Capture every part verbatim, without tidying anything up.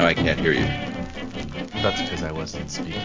I can't hear you. That's because I wasn't speaking.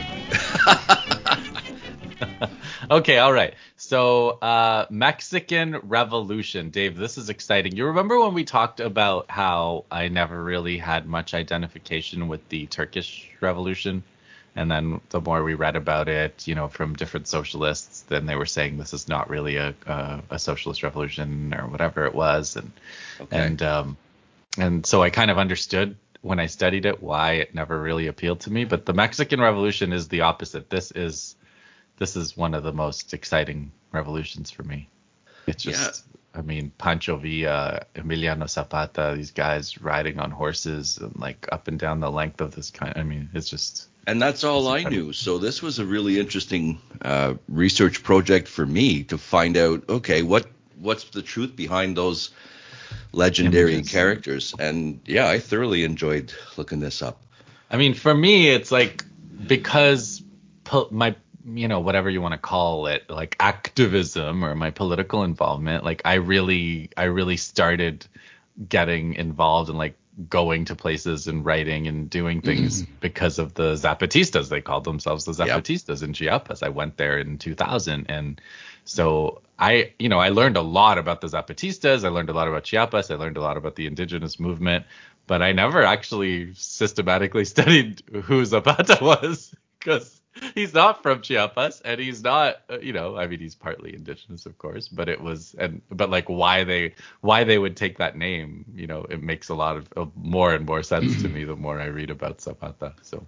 Okay, all right. So, uh, Mexican Revolution. Dave, this is exciting. You remember when we talked about how I never really had much identification with the Turkish Revolution? And then the more we read about it, you know, from different socialists, then they were saying this is not really a a, a socialist revolution or whatever it was. And Okay. and um, and so I kind of understood when I studied it why it never really appealed to me. But the Mexican Revolution is the opposite. This is this is one of the most exciting revolutions for me. It's just, yeah. I mean, Pancho Villa, Emiliano Zapata, these guys riding on horses and like up and down the length of this kind. I mean, it's just. And that's all I knew. So this was a really interesting uh, research project for me to find out, okay, what what's the truth behind those legendary Images. characters? And yeah, I thoroughly enjoyed looking this up. I mean, for me, it's like because po- my, you know, whatever you want to call it, like activism or my political involvement, like I really, I really started getting involved in like going to places and writing and doing things because of the Zapatistas. They called themselves the Zapatistas yep. in Chiapas. I went there in two thousand. And so I, you know, I learned a lot about the Zapatistas. I learned a lot about Chiapas. I learned a lot about the indigenous movement, but I never actually systematically studied who Zapata was because he's not from Chiapas and he's not, you know, I mean, he's partly indigenous, of course, but it was, and, but like why they, why they would take that name, you know, it makes a lot of, of more and more sense to me the more I read about Zapata. So.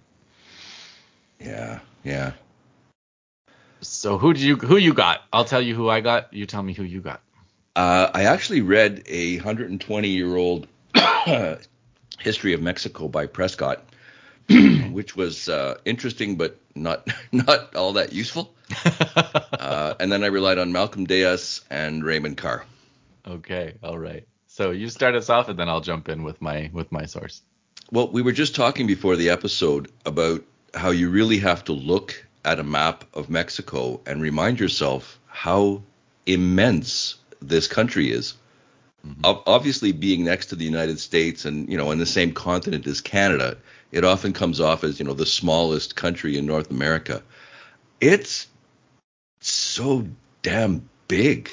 Yeah. Yeah. So who do you, who you got? I'll tell you who I got. You tell me who you got. Uh, I actually read a one hundred twenty year old history of Mexico by Prescott. Which was uh, interesting, but not not all that useful. uh, and then I relied on Malcolm Diaz and Raymond Carr. Okay, all right. So you start us off, and then I'll jump in with my with my source. Well, we were just talking before the episode about how you really have to look at a map of Mexico and remind yourself how immense this country is. Mm-hmm. Obviously, being next to the United States and, you know, in the same continent as Canada, it often comes off as, you know, the smallest country in North America. It's so damn big.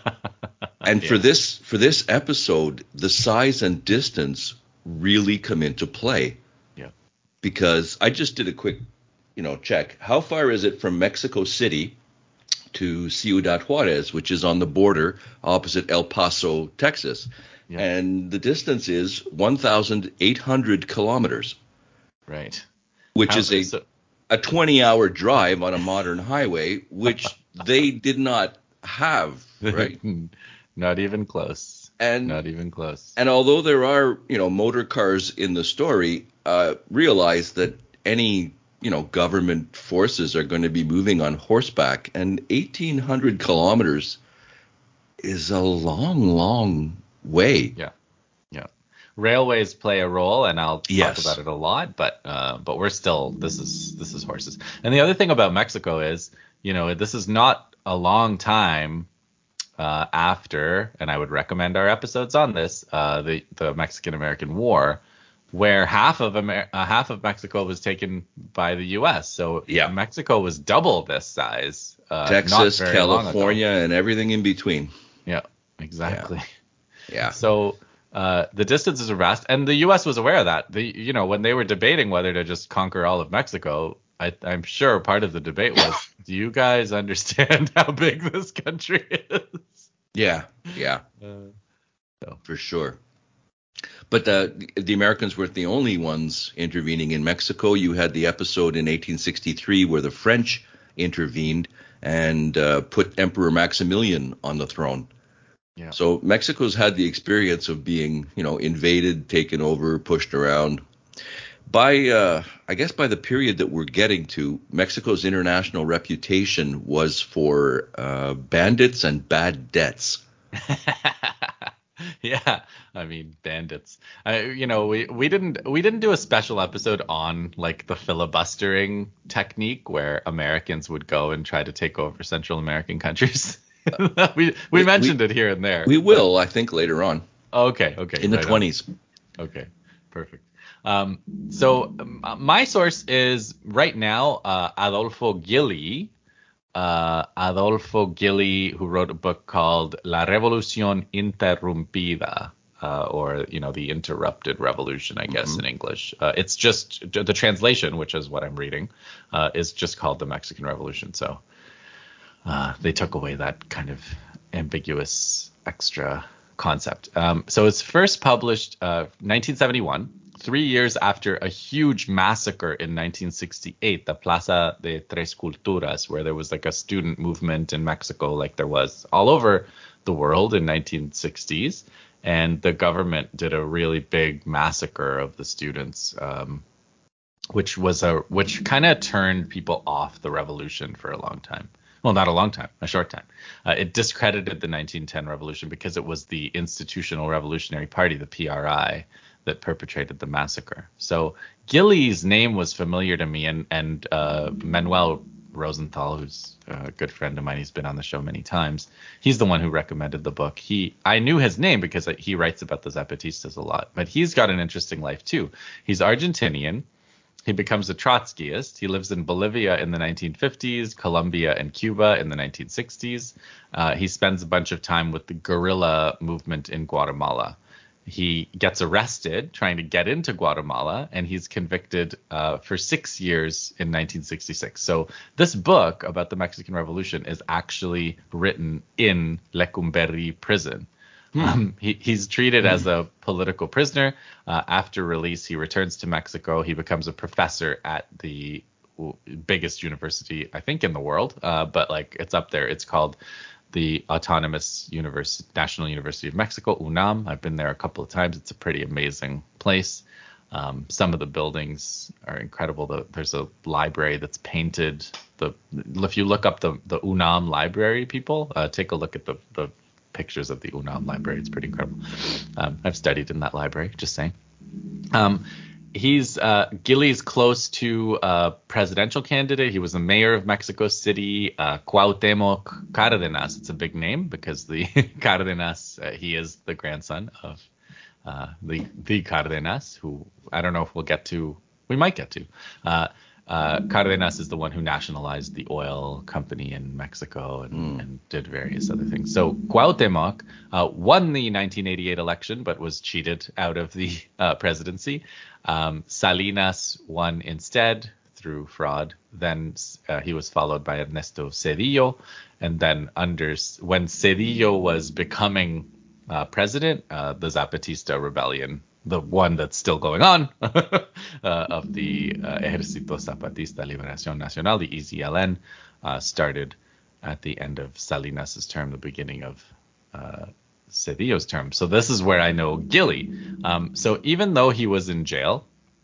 And yeah. for this for this episode, the size and distance really come into play. Yeah. Because I just did a quick, you know, check. How far is it from Mexico City to Ciudad Juarez, which is on the border opposite El Paso, Texas? Yeah. And the distance is one thousand eight hundred kilometers. Right. Which How, is a so, a twenty-hour drive on a modern highway, which they did not have, right? Not even close. And not even close. And although there are, you know, motor cars in the story, uh, realize that any, you know, government forces are going to be moving on horseback, and eighteen hundred kilometers is a long, long way. Yeah. Yeah. Railways play a role, and I'll yes. talk about it a lot, but uh, but we're still this is this is horses. And the other thing about Mexico is, you know, this is not a long time uh, after, and I would recommend our episodes on this, uh, the the Mexican-American War, where half of Amer- uh, half of Mexico was taken by the U S. So yeah. Mexico was double this size. Uh, Texas, not very California, and everything in between. Yeah, exactly. Yeah. yeah. So. Uh, the distances are vast, and the U S was aware of that. The you know when they were debating whether to just conquer all of Mexico, I, I'm sure part of the debate was, do you guys understand how big this country is? Yeah, yeah, uh, so. for sure. But uh, the Americans weren't the only ones intervening in Mexico. You had the episode in eighteen sixty-three where the French intervened and uh, put Emperor Maximilian on the throne. Yeah. So Mexico's had the experience of being, you know, invaded, taken over, pushed around. By, uh, I guess by the period that we're getting to, Mexico's international reputation was for uh, bandits and bad debts. Yeah, I mean bandits. I, you know, we, we didn't we didn't do a special episode on like the filibustering technique where Americans would go and try to take over Central American countries. we, we we mentioned we, it here and there. We will, but... I think, later on. Okay, okay. In the right twenties. Okay, perfect. Um, so um, my source is right now uh, Adolfo Gili. Uh, Adolfo Gili, who wrote a book called La Revolución Interrumpida, uh, or you know, the Interrupted Revolution, I guess, mm-hmm. in English. Uh, it's just the translation, which is what I'm reading, uh, is just called the Mexican Revolution. So uh, they took away that kind of ambiguous extra concept. Um, so it's first published uh, nineteen seventy-one. Three years after a huge massacre in nineteen sixty-eight, the Plaza de Tres Culturas, where there was like a student movement in Mexico, like there was all over the world in nineteen sixties. And the government did a really big massacre of the students, um, which was a which kind of turned people off the revolution for a long time. Well, not a long time, a short time. Uh, it discredited the nineteen ten revolution because it was the Institutional Revolutionary Party, the P R I, that perpetrated the massacre. So Gili's name was familiar to me, and and uh, Manuel Rosenthal, who's a good friend of mine, he's been on the show many times. He's the one who recommended the book. He I knew his name because he writes about the Zapatistas a lot, but he's got an interesting life too. He's Argentinian. He becomes a Trotskyist. He lives in Bolivia in the nineteen fifties, Colombia and Cuba in the nineteen sixties. Uh, he spends a bunch of time with the guerrilla movement in Guatemala. He gets arrested trying to get into Guatemala, and he's convicted uh, for six years in nineteen sixty-six. So this book about the Mexican Revolution is actually written in Lecumberri prison. Hmm. Um, he, he's treated hmm. as a political prisoner. Uh, after release, he returns to Mexico. He becomes a professor at the biggest university, I think, in the world, uh, but like it's up there. It's called the Autonomous University, National University of Mexico, UNAM. I've been there a couple of times. It's a pretty amazing place. Um, some of the buildings are incredible. The, there's a library that's painted. The if you look up the the UNAM library, people uh, take a look at the the pictures of the UNAM library. It's pretty incredible. Um, I've studied in that library. Just saying. Um, He's uh, Gili's close to a presidential candidate. He was the mayor of Mexico City, uh, Cuauhtemoc Cárdenas. It's a big name because the Cárdenas, uh, he is the grandson of uh, the the Cárdenas, who I don't know if we'll get to. We might get to. Uh, uh, Cárdenas is the one who nationalized the oil company in Mexico and, mm. and did various other things. So Cuauhtemoc uh, won the nineteen eighty-eight election, but was cheated out of the uh, presidency. Um, Salinas won instead through fraud. Then uh, he was followed by Ernesto Zedillo. And then under when Zedillo was becoming uh, president, uh, the Zapatista rebellion, the one that's still going on, uh, of the uh, Ejército Zapatista Liberación Nacional, the E Z L N, uh, started at the end of Salinas' term, the beginning of uh, Cedillo's term. So this is where I know Gili. Um, so even though he was in jail,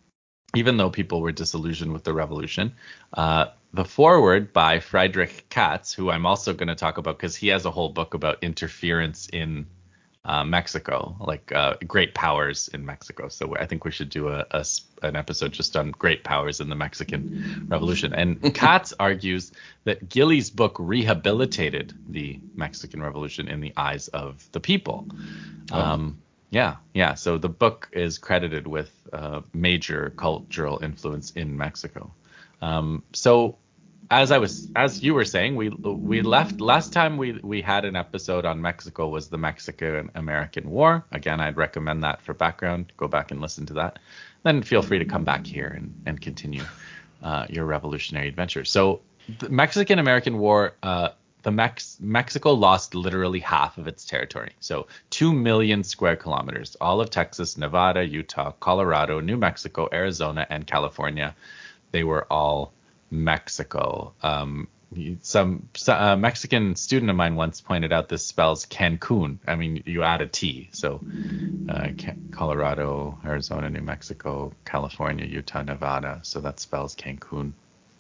even though people were disillusioned with the revolution, uh, the foreword by Friedrich Katz, who I'm also going to talk about because he has a whole book about interference in uh, Mexico, like uh, great powers in Mexico. So I think we should do a, a an episode just on great powers in the Mexican Revolution. And Katz argues that Gili's book rehabilitated the Mexican Revolution in the eyes of the people. Oh. Um, yeah, yeah. So the book is credited with uh, major cultural influence in Mexico. Um, so as I was, as you were saying, we we left last time we we had an episode on Mexico was the Mexican-American War. Again, I'd recommend that for background. Go back and listen to that. Then feel free to come back here and, and continue uh, your revolutionary adventure. So the Mexican-American War, uh, the Mex- Mexico lost literally half of its territory. So two million square kilometers, all of Texas, Nevada, Utah, Colorado, New Mexico, Arizona, and California. They were all Mexico. Um, some uh, Mexican student of mine once pointed out this spells Cancun. I mean, you add a T. So uh, Colorado, Arizona, New Mexico, California, Utah, Nevada. So that spells Cancun.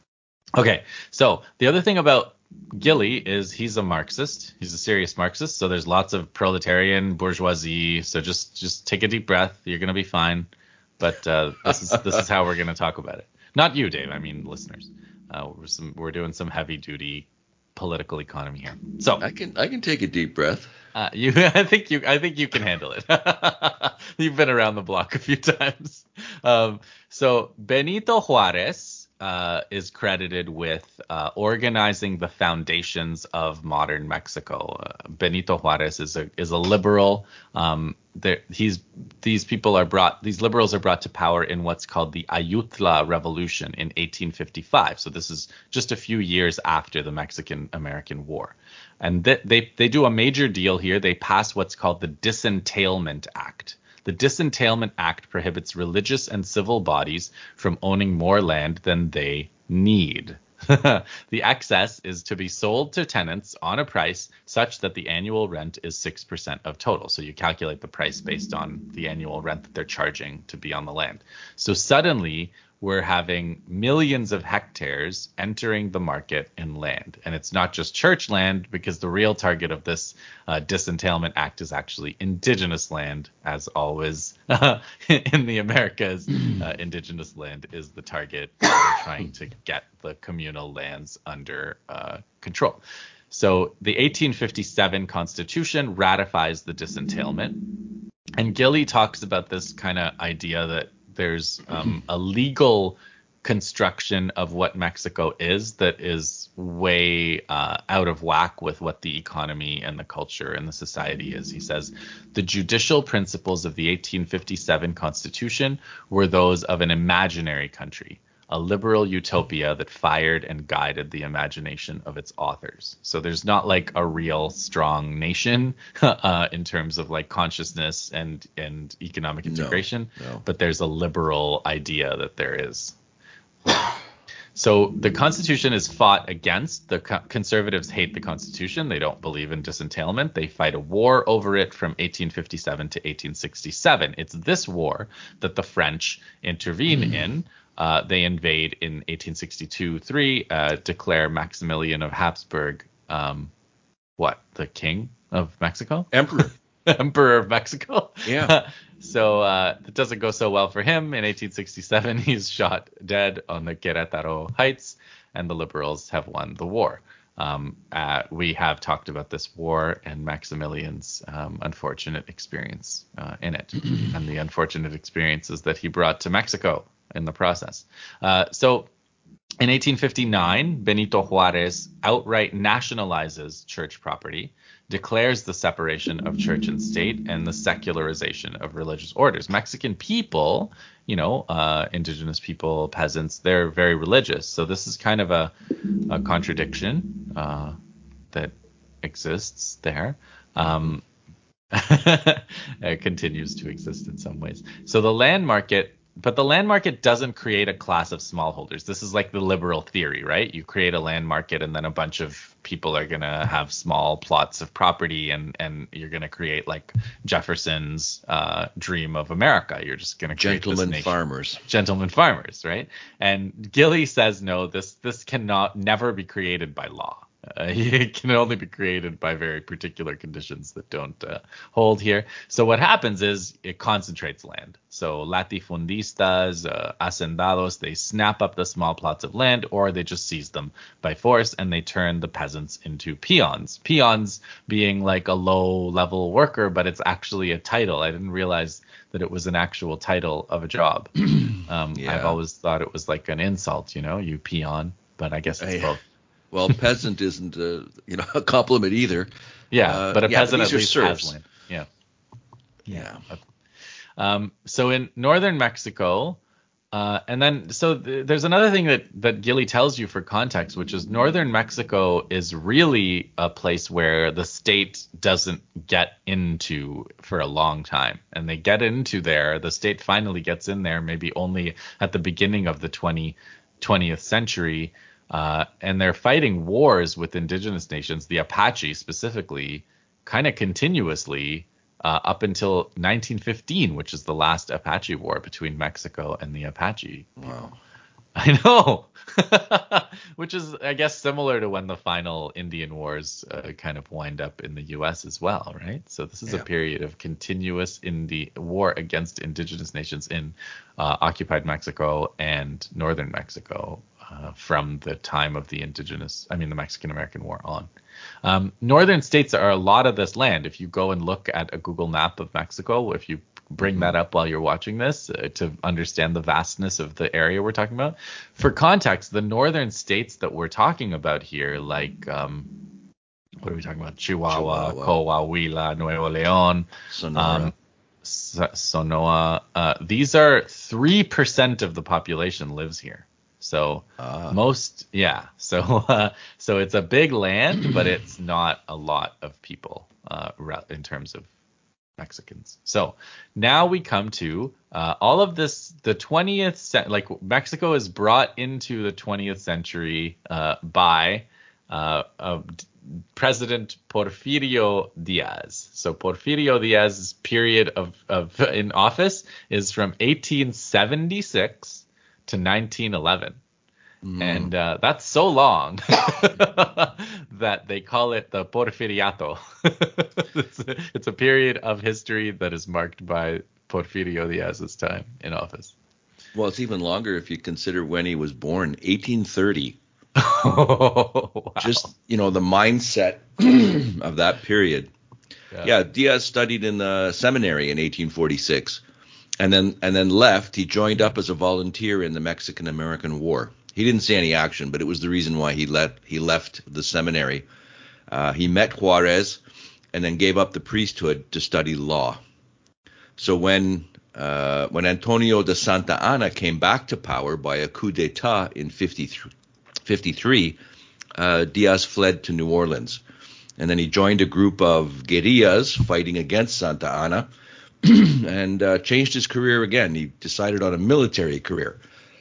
Okay. So the other thing about Gili is he's a Marxist. He's a serious Marxist. So there's lots of proletarian bourgeoisie. So just just take a deep breath. You're gonna be fine. But uh, this is this is how we're gonna talk about it. Not you, Dave. I mean listeners. Uh, we're some we're doing some heavy duty political economy here. So I can I can take a deep breath. Uh, you, I think you, I think you can handle it. You've been around the block a few times. Um, so Benito Juarez uh, is credited with uh, organizing the foundations of modern Mexico. Uh, Benito Juarez is a is a liberal. Um, he's these people are brought. These liberals are brought to power in what's called the Ayutla Revolution in eighteen fifty-five. So this is just a few years after the Mexican-American War. And th- they they do a major deal here. They pass what's called the Disentailment Act. The Disentailment Act prohibits religious and civil bodies from owning more land than they need. The excess is to be sold to tenants on a price such that the annual rent is six percent of total. So you calculate the price based on the annual rent that they're charging to be on the land. So suddenly we're having millions of hectares entering the market in land. And it's not just church land, because the real target of this uh, Disentailment Act is actually indigenous land, as always in the Americas. Uh, indigenous land is the target. We're trying to get the communal lands under uh, control. So the eighteen fifty-seven Constitution ratifies the disentailment. And Gilly talks about this kind of idea that there's um, a legal construction of what Mexico is that is way uh, out of whack with what the economy and the culture and the society is. He says the judicial principles of the eighteen fifty-seven Constitution were those of an imaginary country, a liberal utopia that fired and guided the imagination of its authors. So there's not like a real strong nation uh, in terms of like consciousness and, and economic integration, no, no. but there's a liberal idea that there is. So the Constitution is fought against. The co- conservatives hate the Constitution. They don't believe in disentailment. They fight a war over it from eighteen fifty-seven to eighteen sixty-seven. It's this war that the French intervene in. Uh, they invade in eighteen sixty-two three, uh, declare Maximilian of Habsburg, um, what, the king of Mexico? Emperor. Emperor of Mexico. Yeah. So uh, it doesn't go so well for him. In eighteen sixty-seven, he's shot dead on the Querétaro Heights, and the liberals have won the war. Um, uh, we have talked about this war and Maximilian's um, unfortunate experience uh, in it, and the unfortunate experiences that he brought to Mexico in the process. Uh, so in eighteen fifty-nine, Benito Juarez outright nationalizes church property, declares the separation of church and state, and the secularization of religious orders. Mexican people, you know, uh, indigenous people, peasants, they're very religious. So this is kind of a, a contradiction uh, that exists there. Um, it continues to exist in some ways. So the land market, but the land market doesn't create a class of smallholders. This is like the liberal theory, right? You create a land market and then a bunch of people are going to have small plots of property, and, and you're going to create like Jefferson's uh, dream of America. You're just going to create Gentlemen this nation. farmers. Gentlemen farmers, right? And Gilly says, no, this this cannot never be created by law. Uh, it can only be created by very particular conditions that don't uh, hold here. So what happens is it concentrates land. So latifundistas, uh, hacendados, they snap up the small plots of land, or they just seize them by force, and they turn the peasants into peons. Peons being like a low-level worker, but it's actually a title. I didn't realize that it was an actual title of a job. Um, Yeah. I've always thought it was like an insult, you know, you peon, but I guess it's I- both. Well, peasant isn't a, you know, a compliment either. Yeah, Uh, but a yeah, peasant but at these are least serfs. has land. Yeah. Yeah. Um, so in northern Mexico, uh, and then so th- there's another thing that that Gilly tells you for context, which is northern Mexico is really a place where the state doesn't get into for a long time, and they get into there. The state finally gets in there, maybe only at the beginning of the twentieth century. Uh, and they're fighting wars with indigenous nations, the Apache specifically, kind of continuously uh, up until nineteen fifteen, which is the last Apache war between Mexico and the Apache. Wow. I know, which is, I guess, similar to when the final Indian Wars uh, kind of wind up in the U S as well, right? So this is Yeah. a period of continuous Indi- war against indigenous nations in uh, occupied Mexico and northern Mexico. uh, from the time of the indigenous, I mean, the Mexican-American War on. Um, northern states are a lot of this land. If you go and look at a Google map of Mexico, if you bring that up while you're watching this uh, to understand the vastness of the area we're talking about. For context, the northern states that we're talking about here, like, um, what are we talking about? Chihuahua, Chihuahua. Coahuila, Nuevo León, Sonora. um, Sonora. Uh, these are three percent of the population lives here. So Ah. most, yeah. So uh, so it's a big land, but it's not a lot of people uh, in terms of Mexicans. So now we come to uh, all of this, the twentieth century, like Mexico is brought into the twentieth century uh, by uh, uh, President Porfirio Diaz. So Porfirio Diaz's period of, of in office is from eighteen seventy-six to nineteen eleven. Mm. And uh, that's so long that they call it the Porfiriato. it's, a, it's a period of history that is marked by Porfirio Diaz's time in office. Well, it's even longer if you consider when he was born, eighteen thirty. Oh, wow. Just, you know, the mindset of that period. Yeah. yeah, Diaz studied in the seminary in eighteen forty-six and then and then left. He joined up as a volunteer in the Mexican-American War. He didn't see any action, but it was the reason why he let he left the seminary. Uh, he met Juarez and then gave up the priesthood to study law. So when uh, when Antonio de Santa Anna came back to power by a coup d'état in fifty-three, uh, Diaz fled to New Orleans. And then he joined a group of guerrillas fighting against Santa Anna and uh, changed his career again. He decided on a military career.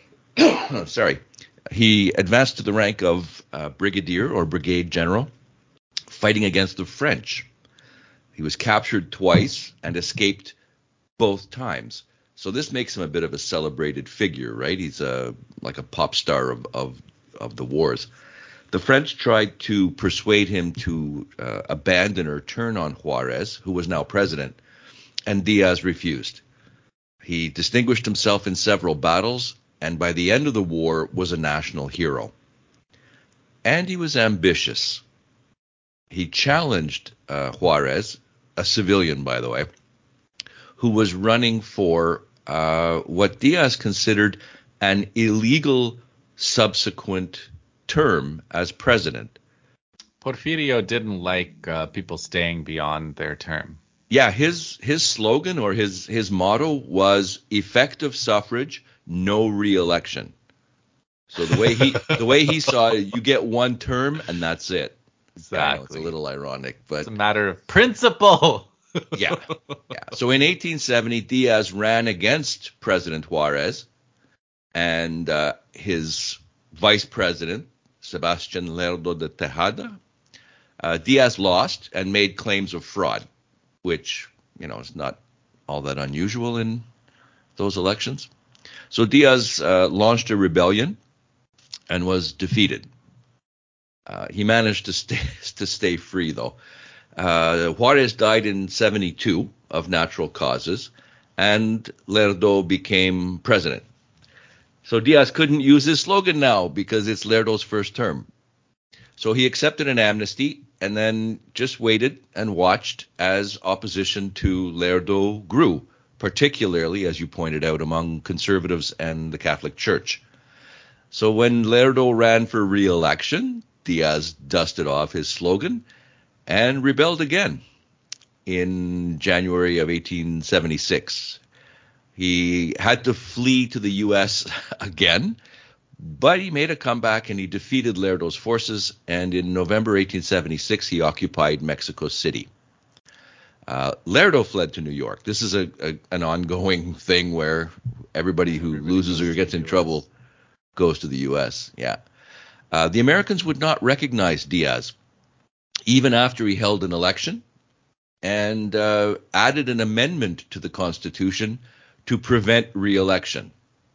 oh, sorry. He advanced to the rank of uh, brigadier or brigade general, fighting against the French. He was captured twice and escaped both times. So this makes him a bit of a celebrated figure, right? He's a like a pop star of of, of the wars. The French tried to persuade him to uh, abandon or turn on Juarez, who was now president, and Diaz refused. He distinguished himself in several battles, and by the end of the war was a national hero. And he was ambitious. He challenged uh, Juarez, a civilian, by the way, who was running for uh, what Diaz considered an illegal subsequent term as president. Porfirio didn't like uh, people staying beyond their term. Yeah, his his slogan or his his motto was effective suffrage, no re-election. So the way he the way he saw it, you get one term and that's it. Exactly. I know, it's a little ironic, but it's a matter of principle. yeah, yeah. So in eighteen seventy, Diaz ran against President Juarez and uh, his vice president, Sebastian Lerdo de Tejada. Uh, Diaz lost and made claims of fraud, which, you know, is not all that unusual in those elections. So Diaz uh, launched a rebellion and was defeated. Uh, he managed to stay to stay free, though. Uh, Juarez died in seventy-two of natural causes, and Lerdo became president. So Diaz couldn't use his slogan now because it's Lerdo's first term. So he accepted an amnesty and then just waited and watched as opposition to Lerdo grew, particularly, as you pointed out, among conservatives and the Catholic Church. So when Lerdo ran for re-election, Diaz dusted off his slogan and rebelled again in January of eighteen seventy-six. He had to flee to the U S again, but he made a comeback and he defeated Lerdo's forces, and in November eighteen seventy-six, he occupied Mexico City. Uh, Lerdo fled to New York. This is a, a an ongoing thing where everybody who everybody loses or gets in trouble goes to the U S. Yeah. Uh, the Americans would not recognize Diaz, even after he held an election, and uh, added an amendment to the Constitution to prevent re-election.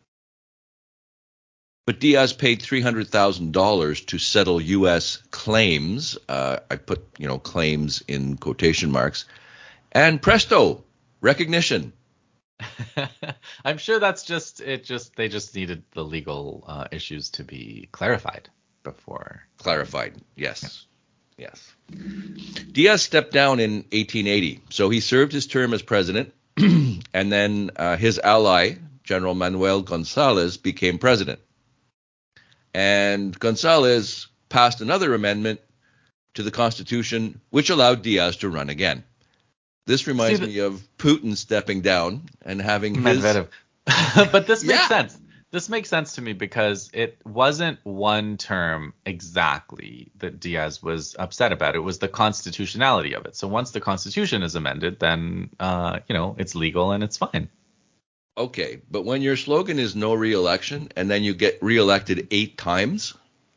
But Diaz paid three hundred thousand dollars to settle U S claims. Uh, I put, you know, claims in quotation marks. And presto, recognition. I'm sure that's just it. Just they just needed the legal uh, issues to be clarified before. Clarified, yes, yes. Diaz stepped down in eighteen eighty, so he served his term as president, and then uh, his ally, General Manuel Gonzalez, became president. And Gonzalez passed another amendment to the Constitution, which allowed Diaz to run again. This reminds the, me of Putin stepping down and having Medvedev. his... But this makes yeah. sense. This makes sense to me because it wasn't one term exactly that Diaz was upset about. It was the constitutionality of it. So once the Constitution is amended, then, uh, you know, it's legal and it's fine. Okay, but when your slogan is no re-election and then you get re-elected eight times...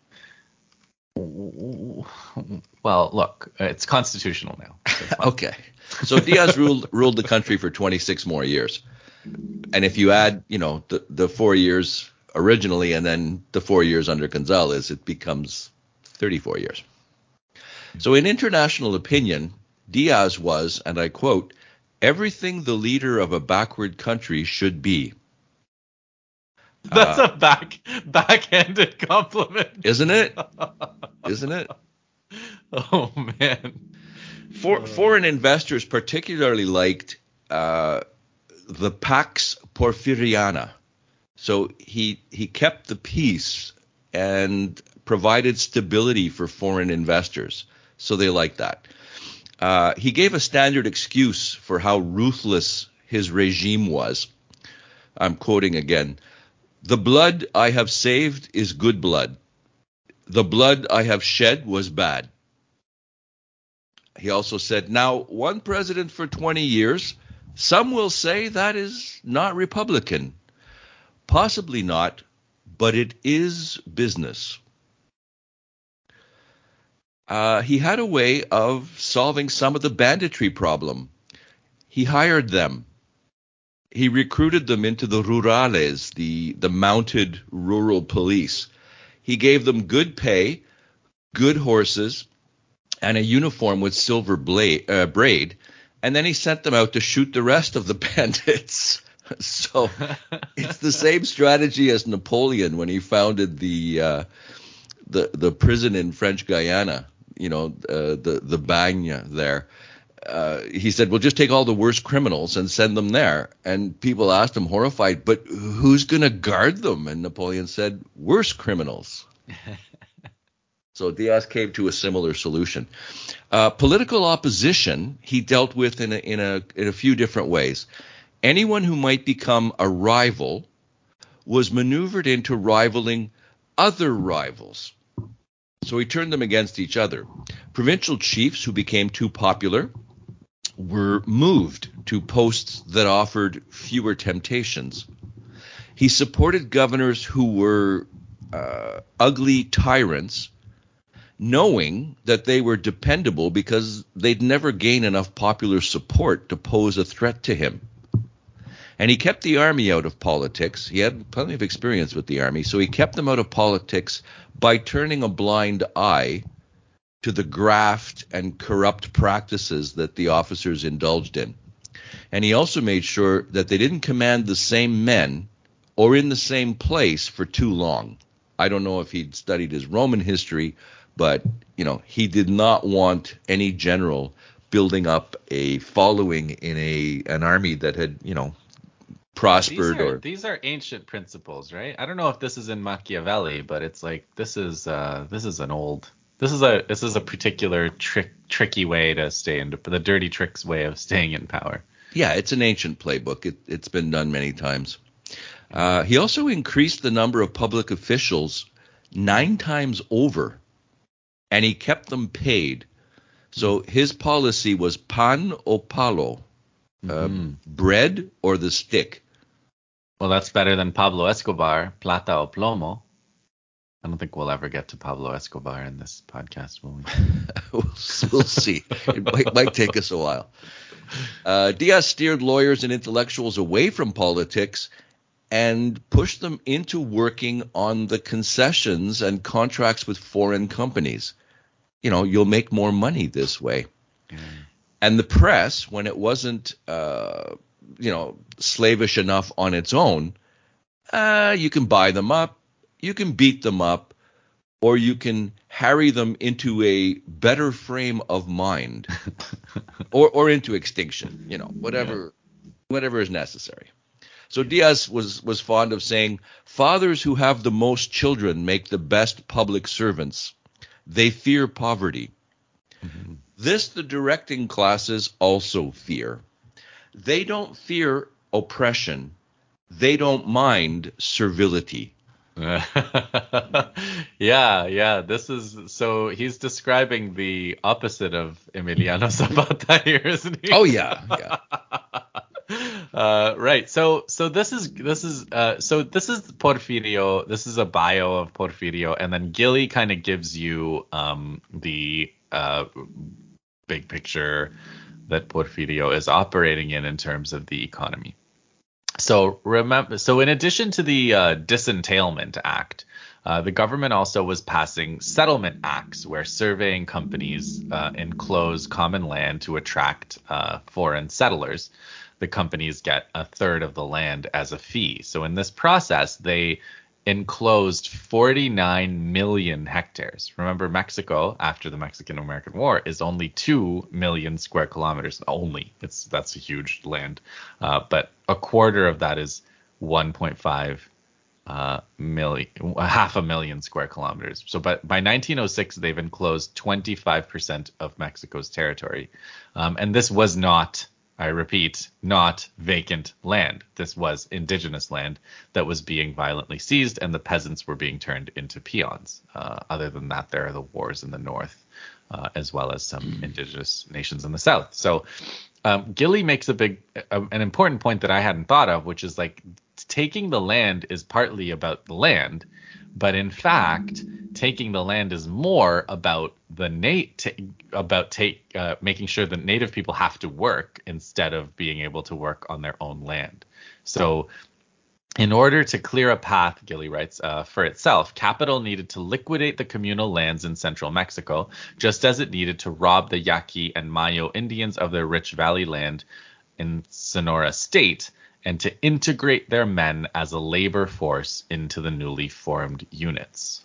Well, look, it's constitutional now. Okay. So Diaz ruled ruled the country for twenty-six more years. And if you add, you know, the, the four years originally and then the four years under Gonzalez, it becomes thirty-four years. So in international opinion, Diaz was, and I quote, everything the leader of a backward country should be. That's uh, a back backhanded compliment. Isn't it? Isn't it? Oh, man. For, uh, foreign investors particularly liked uh, the Pax Porfiriana. So he he kept the peace and provided stability for foreign investors. So they liked that. Uh, he gave a standard excuse for how ruthless his regime was. I'm quoting again. The blood I have saved is good blood. The blood I have shed was bad. He also said, now, one president for twenty years, some will say that is not Republican. Possibly not, but it is business. Uh, he had a way of solving some of the banditry problem. He hired them. He recruited them into the rurales, the, the mounted rural police. He gave them good pay, good horses, and a uniform with silver blade, uh, braid, and then he sent them out to shoot the rest of the bandits. So it's the same strategy as Napoleon when he founded the uh, the the prison in French Guiana, you know, uh, the the Bagne there. Uh, he said, well, just take all the worst criminals and send them there. And people asked him, horrified, but who's going to guard them? And Napoleon said, worse criminals. So Diaz came to a similar solution. Uh, political opposition he dealt with in a, in a in a few different ways. Anyone who might become a rival was maneuvered into rivaling other rivals. So he turned them against each other. Provincial chiefs who became too popular were moved to posts that offered fewer temptations. He supported governors who were uh, ugly tyrants, knowing that they were dependable because they'd never gain enough popular support to pose a threat to him. And he kept the army out of politics. He had plenty of experience with the army, so he kept them out of politics by turning a blind eye to the graft and corrupt practices that the officers indulged in. And he also made sure that they didn't command the same men or in the same place for too long. I don't know if he'd studied his Roman history, but, you know, he did not want any general building up a following in a an army that had, you know, prospered. These are, or these are ancient principles, right? I don't know if this is in Machiavelli, but it's like this is uh, this is an old this is a this is a particular trick tricky way to stay in the dirty tricks way of staying in power. Yeah, it's an ancient playbook. It, it's been done many times. Uh, he also increased the number of public officials nine times over, and he kept them paid. So his policy was pan o palo, uh, mm-hmm. bread or the stick. Well, that's better than Pablo Escobar, plata o plomo. I don't think we'll ever get to Pablo Escobar in this podcast, will we? we'll, we'll see. It might, might take us a while. Uh, Diaz steered lawyers and intellectuals away from politics and pushed them into working on the concessions and contracts with foreign companies. You know, you'll make more money this way. Mm. And the press, when it wasn't uh, you know, slavish enough on its own, uh, you can buy them up, you can beat them up, or you can harry them into a better frame of mind, or or into extinction. You know, whatever yeah. whatever is necessary. So Diaz was was fond of saying, "Fathers who have the most children make the best public servants. They fear poverty. Mm-hmm. This the directing classes also fear. They don't fear oppression. They don't mind servility." yeah, yeah. This is so he's describing the opposite of Emiliano Zapata here, isn't he? Oh yeah, yeah. Uh, right. So so this is this is uh, so this is Porfirio. This is a bio of Porfirio, and then Gilly kind of gives you um, the uh, big picture that Porfirio is operating in in terms of the economy. So remember, so in addition to the uh, Disentailment Act, uh, the government also was passing settlement acts where surveying companies uh, enclose common land to attract uh, foreign settlers. The companies get a third of the land as a fee. So in this process, they enclosed forty-nine million hectares. Remember, Mexico, after the Mexican-American War, is only two million square kilometers. Only. It's that's a huge land. Uh, but a quarter of that is one point five uh, million, half a million square kilometers. So but by nineteen oh six, they've enclosed twenty-five percent of Mexico's territory. Um, and this was not, I repeat, not vacant land. This was indigenous land that was being violently seized, and the peasants were being turned into peons. Uh, other than that, there are the wars in the north, uh, as well as some indigenous nations in the south. So um, Gilly makes a big, uh, an important point that I hadn't thought of, which is like taking the land is partly about the land, but in fact, taking the land is more about the nat- t- about take uh, making sure that native people have to work instead of being able to work on their own land. So, in order to clear a path, Gilly writes, uh, for itself, capital needed to liquidate the communal lands in central Mexico, just as it needed to rob the Yaqui and Mayo Indians of their rich valley land in Sonora State, and to integrate their men as a labor force into the newly formed units.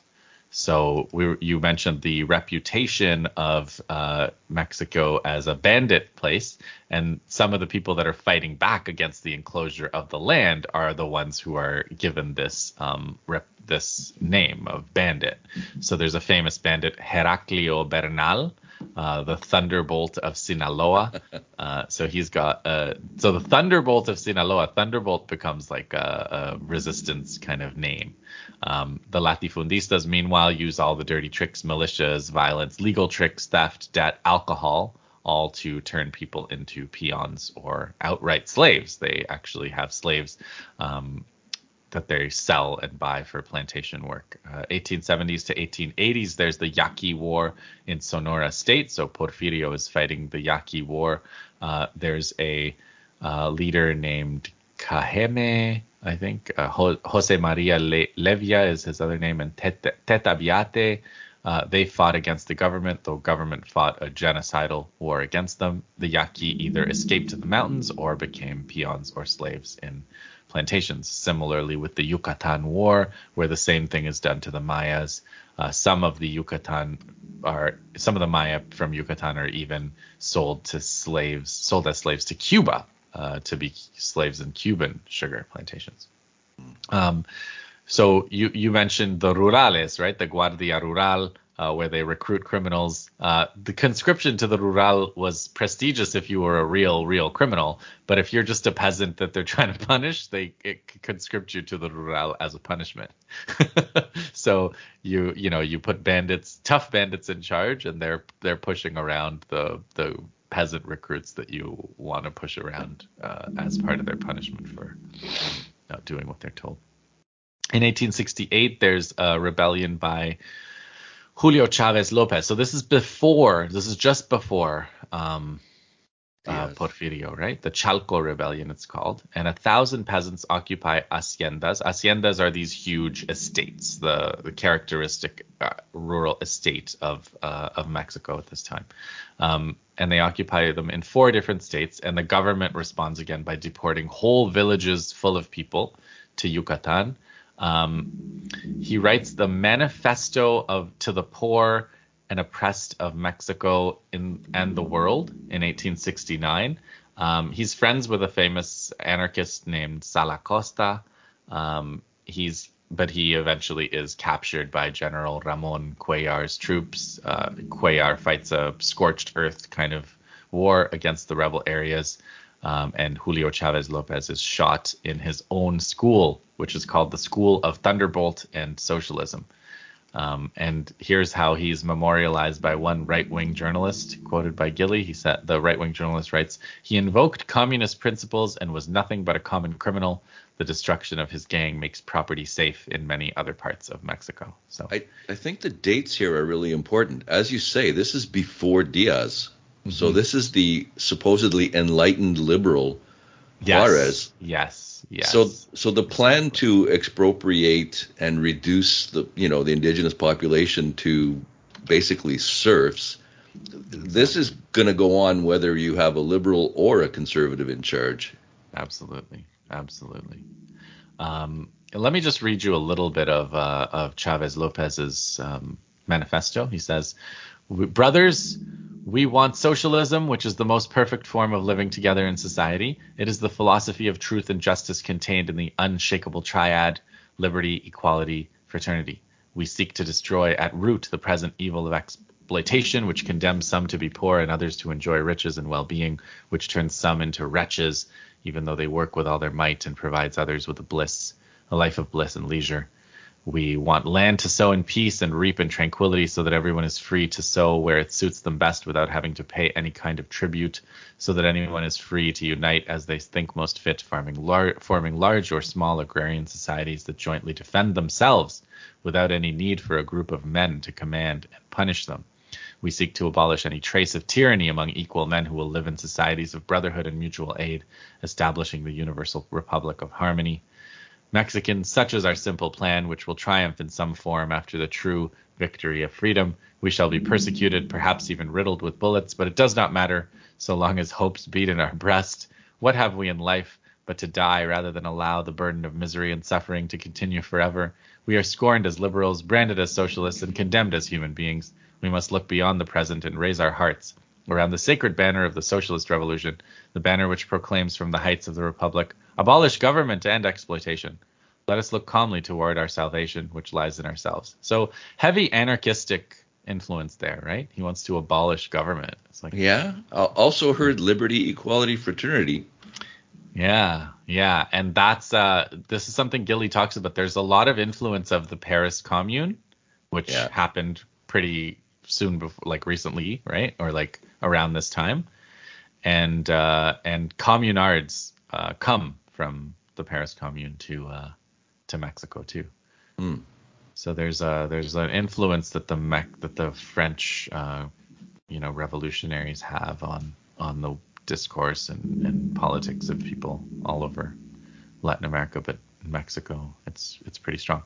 So we, you mentioned the reputation of uh, Mexico as a bandit place, and some of the people that are fighting back against the enclosure of the land are the ones who are given this um, rep, this name of bandit. So there's a famous bandit, Heraclio Bernal, uh, the Thunderbolt of Sinaloa. Uh, so he's got uh, so the Thunderbolt of Sinaloa. Thunderbolt becomes like a, a resistance kind of name. Um, the latifundistas, meanwhile, use all the dirty tricks, militias, violence, legal tricks, theft, debt, alcohol, all to turn people into peons or outright slaves. They actually have slaves um, that they sell and buy for plantation work. Uh, eighteen seventies to eighteen eighties, there's the Yaqui War in Sonora State. So Porfirio is fighting the Yaqui War. Uh, there's a uh, leader named Cajeme, I think, uh, Jose Maria Le- Levia is his other name, and Teta, Teta Biate. Uh, they fought against the government. The government fought a genocidal war against them. The Yaqui either escaped to the mountains or became peons or slaves in plantations. Similarly with the Yucatan War, where the same thing is done to the Mayas. Uh, some of the Yucatan are, some of the Maya from Yucatan are even sold to slaves, sold as slaves to Cuba. Uh, to be slaves in Cuban sugar plantations. Um, so you you mentioned the rurales, right? The Guardia Rural, uh, where they recruit criminals. Uh, the conscription to the rural was prestigious if you were a real, real criminal. But if you're just a peasant that they're trying to punish, they it conscript you to the rural as a punishment. So you you know you put bandits, tough bandits in charge, and they're they're pushing around the the peasant recruits that you want to push around uh, as part of their punishment for not doing what they're told. In eighteen sixty-eight, there's a rebellion by Julio Chavez Lopez. So this is before, this is just before um, uh, yes. Porfirio, right? The Chalco Rebellion, it's called. And a thousand peasants occupy haciendas. Haciendas are these huge estates, the, the characteristic uh, rural estate of uh, of Mexico at this time. Um, and they occupy them in four different states. And the government responds again by deporting whole villages full of people to Yucatan. Um, he writes the Manifesto of to the Poor and Oppressed of Mexico in, and the World in eighteen sixty-nine. Um, he's friends with a famous anarchist named Salacosta. Um, he's but he eventually is captured by General Ramon Cuellar's troops. Uh, Cuellar fights a scorched earth kind of war against the rebel areas. Um, and Julio Chavez Lopez is shot in his own school, which is called the School of Thunderbolt and Socialism. Um, and here's how he's memorialized by one right-wing journalist, quoted by Gilly. He said, the right-wing journalist writes, "He invoked communist principles and was nothing but a common criminal. The destruction of his gang makes property safe in many other parts of Mexico." So I, I think the dates here are really important. As you say, this is before Diaz. Mm-hmm. So this is the supposedly enlightened liberal Juarez. Yes, yes. Yes. So, so the plan to expropriate and reduce the, you know, the indigenous population to basically serfs, this is going to go on whether you have a liberal or a conservative in charge. Absolutely, absolutely. Um, let me just read you a little bit of uh, of Chavez Lopez's um, manifesto. He says, "Brothers, we want socialism, which is the most perfect form of living together in society. It is the philosophy of truth and justice contained in the unshakable triad, liberty, equality, fraternity. We seek to destroy at root the present evil of exploitation, which condemns some to be poor and others to enjoy riches and well-being, which turns some into wretches, even though they work with all their might, and provides others with a bliss, a life of bliss and leisure. We want land to sow in peace and reap in tranquility, so that everyone is free to sow where it suits them best without having to pay any kind of tribute, so that anyone is free to unite as they think most fit, farming lar- forming large or small agrarian societies that jointly defend themselves without any need for a group of men to command and punish them. We seek to abolish any trace of tyranny among equal men who will live in societies of brotherhood and mutual aid, establishing the universal republic of harmony. Mexicans, such is our simple plan, which will triumph in some form after the true victory of freedom. We shall be persecuted, perhaps even riddled with bullets, but it does not matter, so long as hopes beat in our breast. What have we in life but to die rather than allow the burden of misery and suffering to continue forever? We are scorned as liberals, branded as socialists, and condemned as human beings. We must look beyond the present and raise our hearts around the sacred banner of the socialist revolution, the banner which proclaims from the heights of the republic, abolish government and exploitation. Let us look calmly toward our salvation, which lies in ourselves. So heavy anarchistic influence there, right? He wants to abolish government. It's like, yeah. I also heard liberty, equality, fraternity. Yeah, yeah. And that's, uh, this is something Gilly talks about. There's a lot of influence of the Paris Commune, which yeah. happened pretty soon before, like recently, right? Or like around this time. And, uh, and communards, uh, come from the Paris Commune to, uh, to Mexico too. Mm. So there's a, there's an influence that the Mec- that the French, uh, you know, revolutionaries have on, on the discourse and, and politics of people all over Latin America, but in Mexico, it's, it's pretty strong.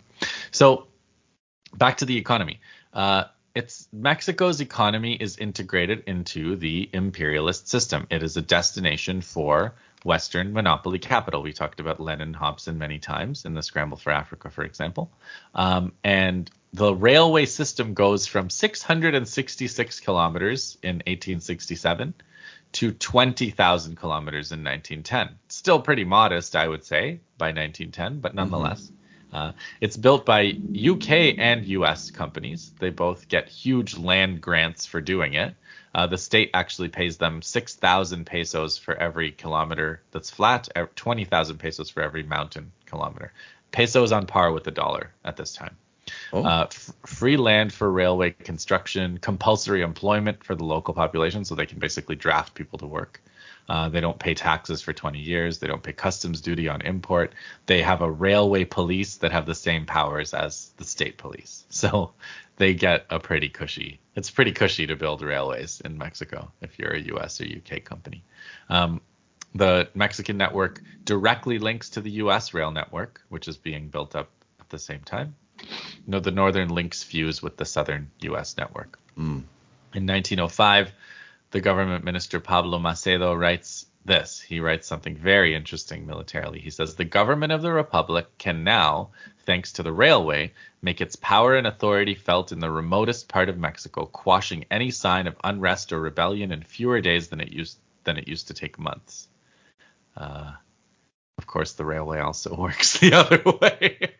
So back to the economy. Uh, It's Mexico's economy is integrated into the imperialist system. It is a destination for Western monopoly capital. We talked about Lenin Hobson many times in the Scramble for Africa, for example. Um, and the railway system goes from six hundred sixty-six kilometers in eighteen sixty-seven to twenty thousand kilometers in nineteen ten. Still pretty modest, I would say, by nineteen ten, but nonetheless. Mm-hmm. Uh, it's built by U K and U S companies. They both get huge land grants for doing it. Uh, the state actually pays them six thousand pesos for every kilometer that's flat, twenty thousand pesos for every mountain kilometer. Pesos on par with the dollar at this time. Oh. Uh, f- free land for railway construction, compulsory employment for the local population, so they can basically draft people to work. Uh, they don't pay taxes for twenty years. They don't pay customs duty on import. They have a railway police that have the same powers as the state police. So they get a pretty cushy. It's pretty cushy to build railways in Mexico if you're a U S or U K company. Um, the Mexican network directly links to the U S rail network, which is being built up at the same time. You know, the northern links fuse with the southern U S network. Mm. In nineteen oh five, the government minister Pablo Macedo writes this. He writes something very interesting militarily. He says, the government of the Republic can now, thanks to the railway, make its power and authority felt in the remotest part of Mexico, quashing any sign of unrest or rebellion in fewer days than it used than it used to take months. Uh, of course, the railway also works the other way,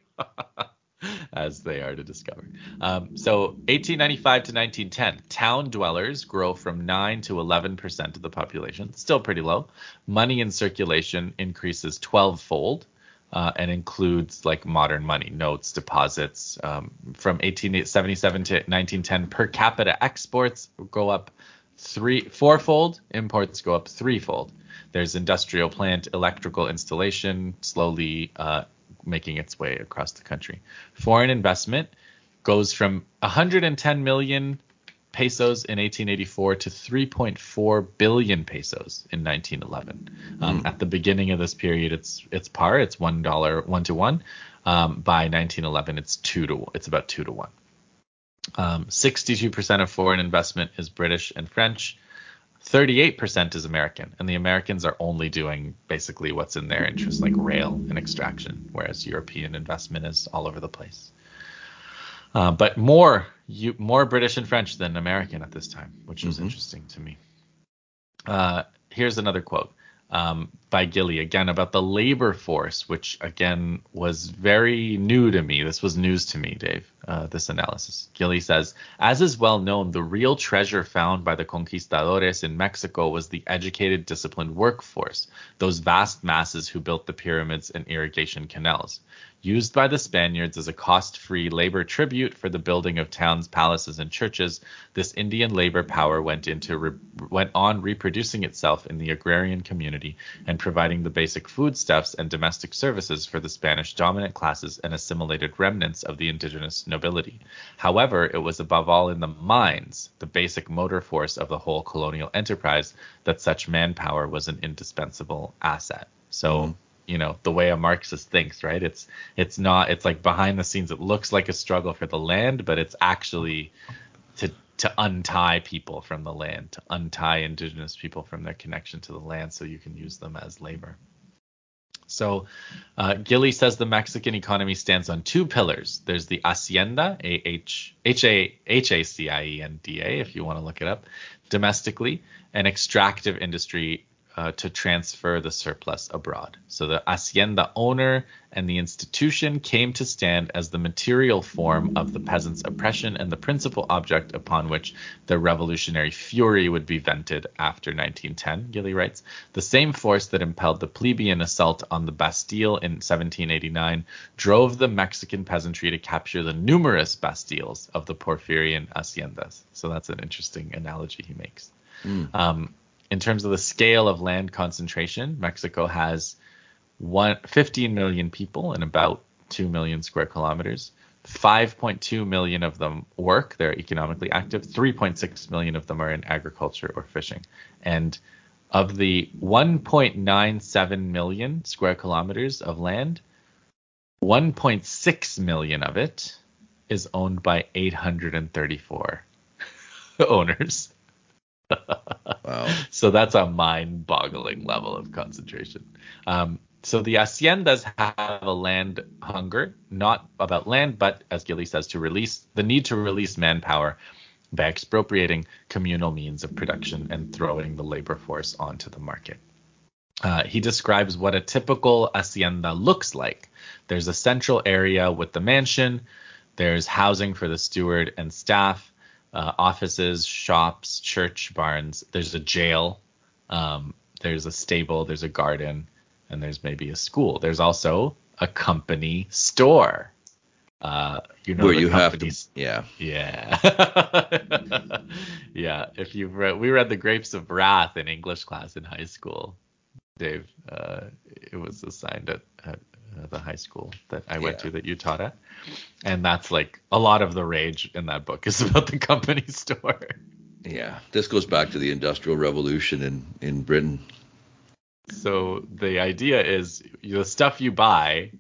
as they are to discover. Um, so eighteen ninety-five to nineteen ten, town dwellers grow from nine to eleven percent of the population, still pretty low. Money in circulation increases twelve-fold. Uh, and includes like modern money, notes, deposits. Um, from eighteen seventy-seven to nineteen ten, per capita exports go up three, fourfold. Imports go up threefold. There's industrial plant, electrical installation, slowly uh, making its way across the country. Foreign investment goes from one hundred ten million pesos in eighteen eighty-four to three point four billion pesos in nineteen eleven. Um, mm. At the beginning of this period, it's it's par, it's one dollar, one to one. Um, by nineteen eleven, it's two to it's about two to one. Um, sixty-two percent of foreign investment is British and French. thirty-eight percent is American, and the Americans are only doing basically what's in their interest, like rail and extraction, whereas European investment is all over the place. Uh, but more you, more British and French than American at this time, which was mm-hmm. interesting to me. Uh, here's another quote um, by Gilly, again, about the labor force, which, again, was very new to me. This was news to me, Dave, uh, this analysis. Gilly says, as is well known, the real treasure found by the conquistadores in Mexico was the educated, disciplined workforce, those vast masses who built the pyramids and irrigation canals. Used by the Spaniards as a cost-free labor tribute for the building of towns, palaces, and churches, this Indian labor power went into re- went on reproducing itself in the agrarian community and providing the basic foodstuffs and domestic services for the Spanish dominant classes and assimilated remnants of the indigenous nobility. However, it was above all in the mines, the basic motor force of the whole colonial enterprise, that such manpower was an indispensable asset. So. Mm. You know, the way a Marxist thinks, right? It's it's not it's like behind the scenes. It looks like a struggle for the land, but it's actually to to untie people from the land, to untie indigenous people from their connection to the land, so you can use them as labor. So uh, Gilly says the Mexican economy stands on two pillars. There's the hacienda, A H H A H A C I E N D A, if you want to look it up, domestically, and extractive industry. Uh, to transfer the surplus abroad. So the hacienda owner and the institution came to stand as the material form of the peasants' oppression and the principal object upon which the revolutionary fury would be vented after nineteen ten, Gilly writes. The same force that impelled the plebeian assault on the Bastille in seventeen eighty-nine drove the Mexican peasantry to capture the numerous bastilles of the Porfirian haciendas. So that's an interesting analogy he makes. Mm. Um, In terms of the scale of land concentration, Mexico has one, fifteen million people and about two million square kilometers. five point two million of them work. They're economically active. three point six million of them are in agriculture or fishing. And of the one point nine seven million square kilometers of land, one point six million of it is owned by eight hundred thirty-four owners. Wow. So that's a mind-boggling level of concentration. Um, so the haciendas have a land hunger, not about land, but as Gilly says, to release the need to release manpower by expropriating communal means of production and throwing the labor force onto the market. Uh, he describes what a typical hacienda looks like. There's a central area with the mansion. There's housing for the steward and staff. Uh, offices, shops, church, barns. There's a jail. Um, there's a stable. There's a garden. And there's maybe a school. There's also a company store. Uh, you know, where you have to, yeah, yeah, yeah. If you've read, we read The Grapes of Wrath in English class in high school, Dave. Uh, it was assigned at, at uh, the high school that I went yeah. to that you taught at. And that's like a lot of the rage in that book is about the company store. Yeah, this goes back to the Industrial Revolution in, in Britain. So the idea is the stuff you buy,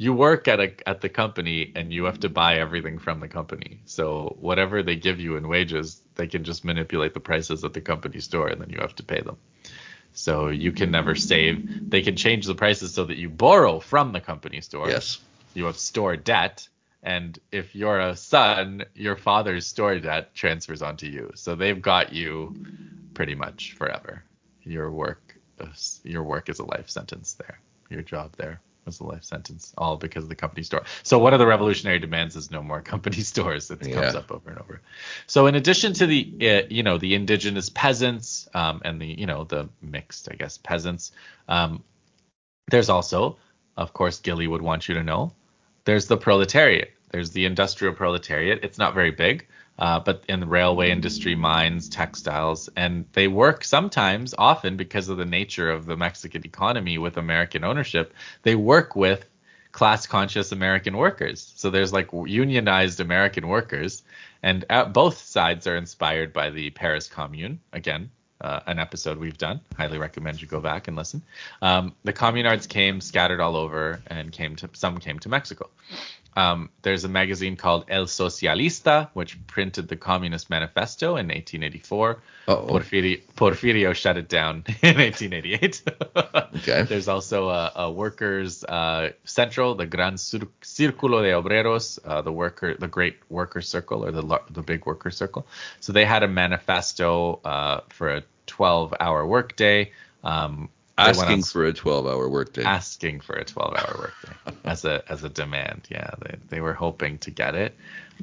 you work at a at the company and you have to buy everything from the company. So whatever they give you in wages, they can just manipulate the prices at the company store and then you have to pay them. So you can never save. They can change the prices so that you borrow from the company store. Yes. You have store debt. And if you're a son, your father's store debt transfers onto you. So they've got you pretty much forever. Your work, your work is a life sentence there. Your job there was a life sentence, all because of the company store. So one of the revolutionary demands is no more company stores. It Yeah. comes up over and over. So in addition to the, uh, you know, the indigenous peasants um, and the, you know, the mixed, I guess, peasants, um, there's also, of course, Gilly would want you to know, there's the proletariat. There's the industrial proletariat. It's not very big, uh, but in the railway industry, mines, textiles, and they work sometimes, often because of the nature of the Mexican economy with American ownership, they work with class-conscious American workers. So there's like unionized American workers, and at both sides are inspired by the Paris Commune. Again, uh, an episode we've done. Highly recommend you go back and listen. Um, the communards came scattered all over, and came to some came to Mexico. Um, there's a magazine called El Socialista, which printed the Communist Manifesto in eighteen eighty-four. Uh-oh. Porfirio, Porfirio shut it down in eighteen eighty-eight. Okay. There's also a, a workers' uh, central, the Gran Cir- Círculo de Obreros, uh, the worker, the Great Worker Circle, or the lar- the Big Worker Circle. So they had a manifesto uh, for a twelve-hour workday. Um, They went Asking on- for a twelve-hour workday. asking for a twelve-hour workday as a as a demand. Yeah, they they were hoping to get it.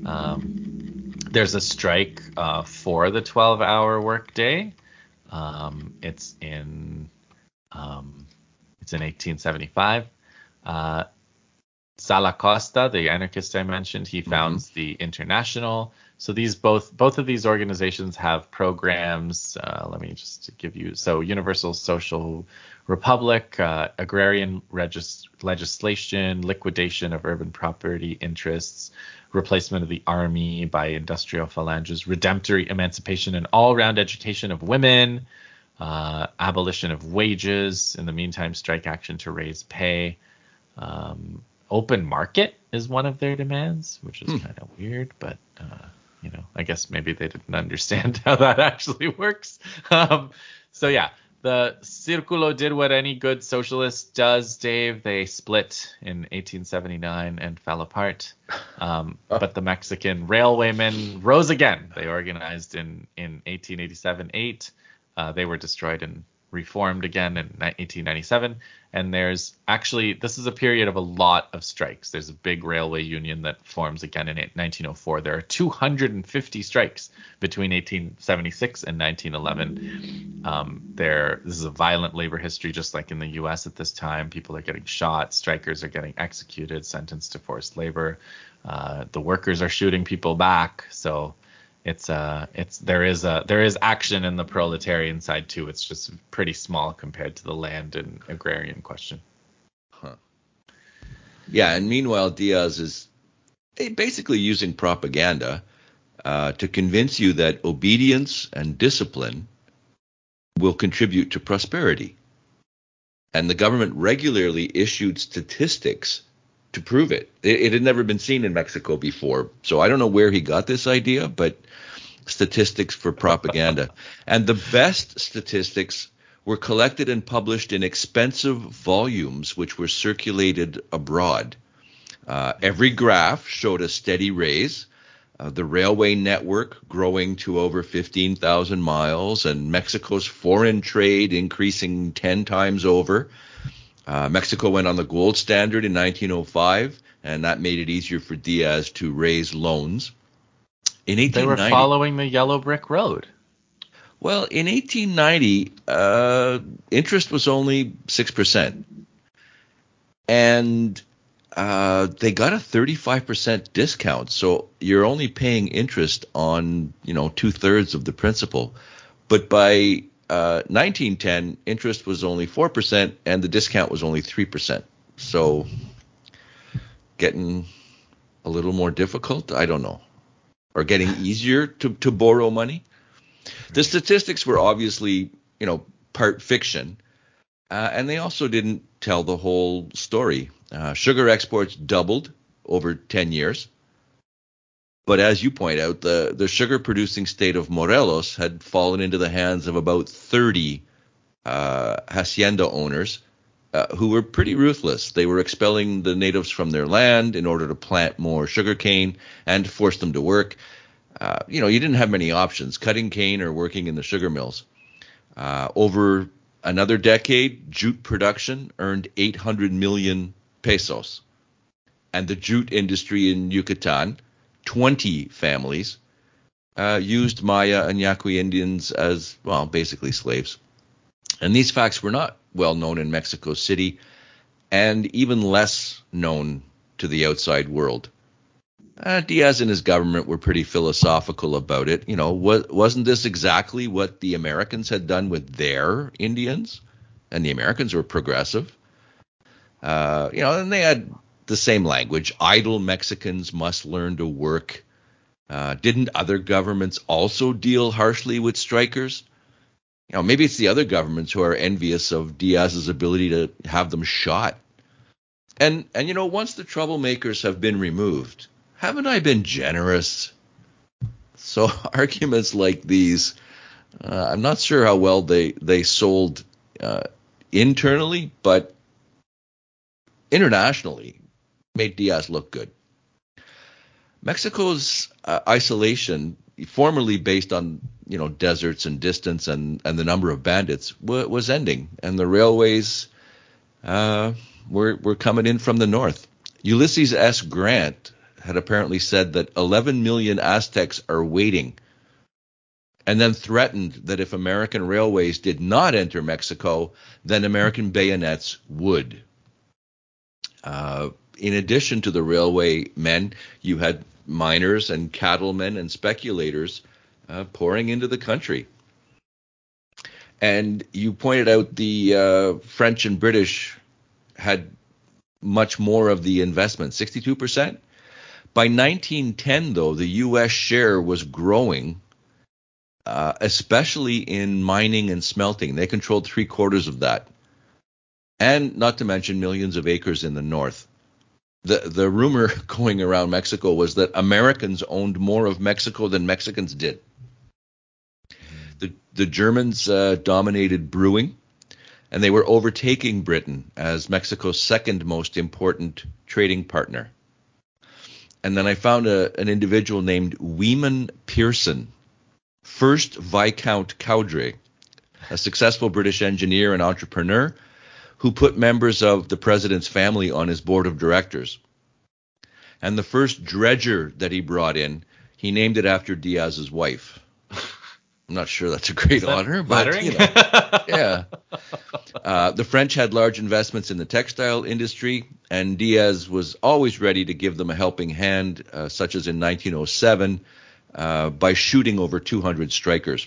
Um, there's a strike uh, for the twelve-hour workday. Um, it's in um, it's in eighteen seventy-five. Uh, Sala Costa, the anarchist I mentioned, he founds the International. So these both both of these organizations have programs. Uh, let me just give you so Universal Social Republic, uh, agrarian regis- legislation, liquidation of urban property interests, replacement of the army by industrial phalanges, redemptory emancipation and all-round education of women, uh, abolition of wages. In the meantime, strike action to raise pay. Um, open market is one of their demands, which is Hmm. kind of weird, but uh, you know, I guess maybe they didn't understand how that actually works. Um, so yeah, the Círculo did what any good socialist does, Dave. They split in eighteen seventy-nine and fell apart. Um, but the Mexican railwaymen rose again. They organized in, in eighteen eighty-seven eight. Uh, they were destroyed and reformed again in eighteen ninety-seven. And there's actually, this is a period of a lot of strikes. There's a big railway union that forms again in nineteen oh four. There are two hundred fifty strikes between eighteen seventy-six and nineteen eleven. Um, there, this is a violent labor history, just like in the U S at this time. People are getting shot. Strikers are getting executed, sentenced to forced labor. Uh, the workers are shooting people back. So it's uh it's there is a there is action in the proletarian side too. It's just pretty small compared to the land and agrarian question. Huh. Yeah, and meanwhile, Diaz is basically using propaganda uh, to convince you that obedience and discipline will contribute to prosperity. And the government regularly issued statistics to prove it. It, it had never been seen in Mexico before. So I don't know where he got this idea, but statistics for propaganda. And the best statistics were collected and published in expensive volumes, which were circulated abroad. Uh, every graph showed a steady raise. Uh, the railway network growing to over fifteen thousand miles, and Mexico's foreign trade increasing ten times over. Uh, Mexico went on the gold standard in nineteen oh five, and that made it easier for Diaz to raise loans. In eighteen ninety, they were following the yellow brick road. Well, in eighteen ninety, uh, interest was only six percent. And uh, they got a thirty-five percent discount. So you're only paying interest on, you know, two-thirds of the principal. But by uh, nineteen ten, interest was only four percent and the discount was only three percent. So getting a little more difficult? I don't know. Or getting easier to, to borrow money? The statistics were obviously, you know, part fiction, Uh, and they also didn't tell the whole story. Uh, sugar exports doubled over ten years. But as you point out, the, the sugar producing state of Morelos had fallen into the hands of about thirty uh, hacienda owners uh, who were pretty ruthless. They were expelling the natives from their land in order to plant more sugarcane and to force them to work. Uh, you know, you didn't have many options, cutting cane or working in the sugar mills. Uh, over another decade, jute production earned eight hundred million pesos. And the jute industry in Yucatan, twenty families, uh, used Maya and Yaqui Indians as, well, basically slaves. And these facts were not well known in Mexico City and even less known to the outside world. Uh, Diaz and his government were pretty philosophical about it. You know, wa- wasn't this exactly what the Americans had done with their Indians? And the Americans were progressive. Uh, you know, and they had the same language. Idle Mexicans must learn to work. Uh, didn't other governments also deal harshly with strikers? You know, maybe it's the other governments who are envious of Diaz's ability to have them shot. And, and you know, once the troublemakers have been removed, haven't I been generous? So arguments like these, uh, I'm not sure how well they, they sold uh, internally, but internationally made Diaz look good. Mexico's uh, isolation, formerly based on you know deserts and distance and, and the number of bandits, w- was ending, and the railways uh, were were coming in from the north. Ulysses S. Grant had apparently said that eleven million Aztecs are waiting, and then threatened that if American railways did not enter Mexico, then American bayonets would. Uh, in addition to the railway men, you had miners and cattlemen and speculators uh, pouring into the country. And you pointed out the uh, French and British had much more of the investment, sixty-two percent. By nineteen ten, though, the U S share was growing, uh, especially in mining and smelting. They controlled three quarters of that. And not to mention millions of acres in the north. The the rumor going around Mexico was that Americans owned more of Mexico than Mexicans did. The the Germans uh, dominated brewing, and they were overtaking Britain as Mexico's second most important trading partner. And then I found a, an individual named Weeman Pearson, first Viscount Cowdray, a successful British engineer and entrepreneur who put members of the president's family on his board of directors. And the first dredger that he brought in, he named it after Diaz's wife. I'm not sure that's a great honor, but you know, yeah. Uh, the French had large investments in the textile industry, and Diaz was always ready to give them a helping hand, uh, such as in nineteen oh seven, uh, by shooting over two hundred strikers.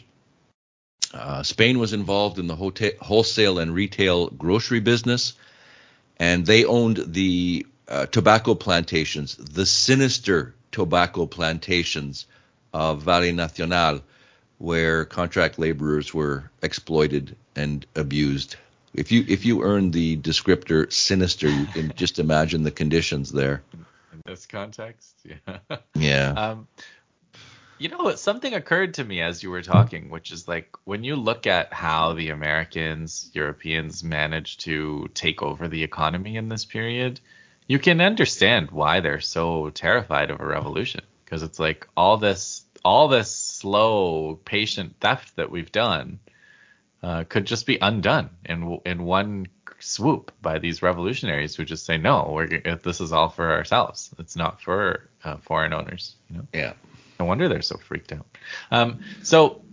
Uh, Spain was involved in the hotel, wholesale and retail grocery business, and they owned the uh, tobacco plantations, the sinister tobacco plantations of Valle Nacional, where contract laborers were exploited and abused. If you if you earn the descriptor sinister, you can just imagine the conditions there. In this context, yeah. Yeah. Um, you know, something occurred to me as you were talking, which is like when you look at how the Americans, Europeans managed to take over the economy in this period, you can understand why they're so terrified of a revolution, because it's like all this all this slow, patient theft that we've done uh, could just be undone in in one swoop by these revolutionaries who just say, no, we're this is all for ourselves. It's not for uh, foreign owners. You know. Yeah. No wonder they're so freaked out. Um, so,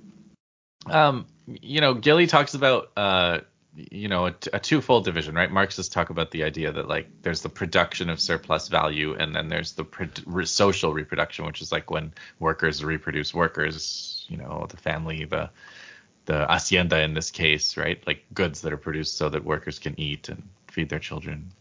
um, you know, Gilly talks about, uh, you know, a, a twofold division, right? Marxists talk about the idea that like there's the production of surplus value, and then there's the pro- re- social reproduction, which is like when workers reproduce workers, you know, the family, the the hacienda in this case, right? Like goods that are produced so that workers can eat and feed their children.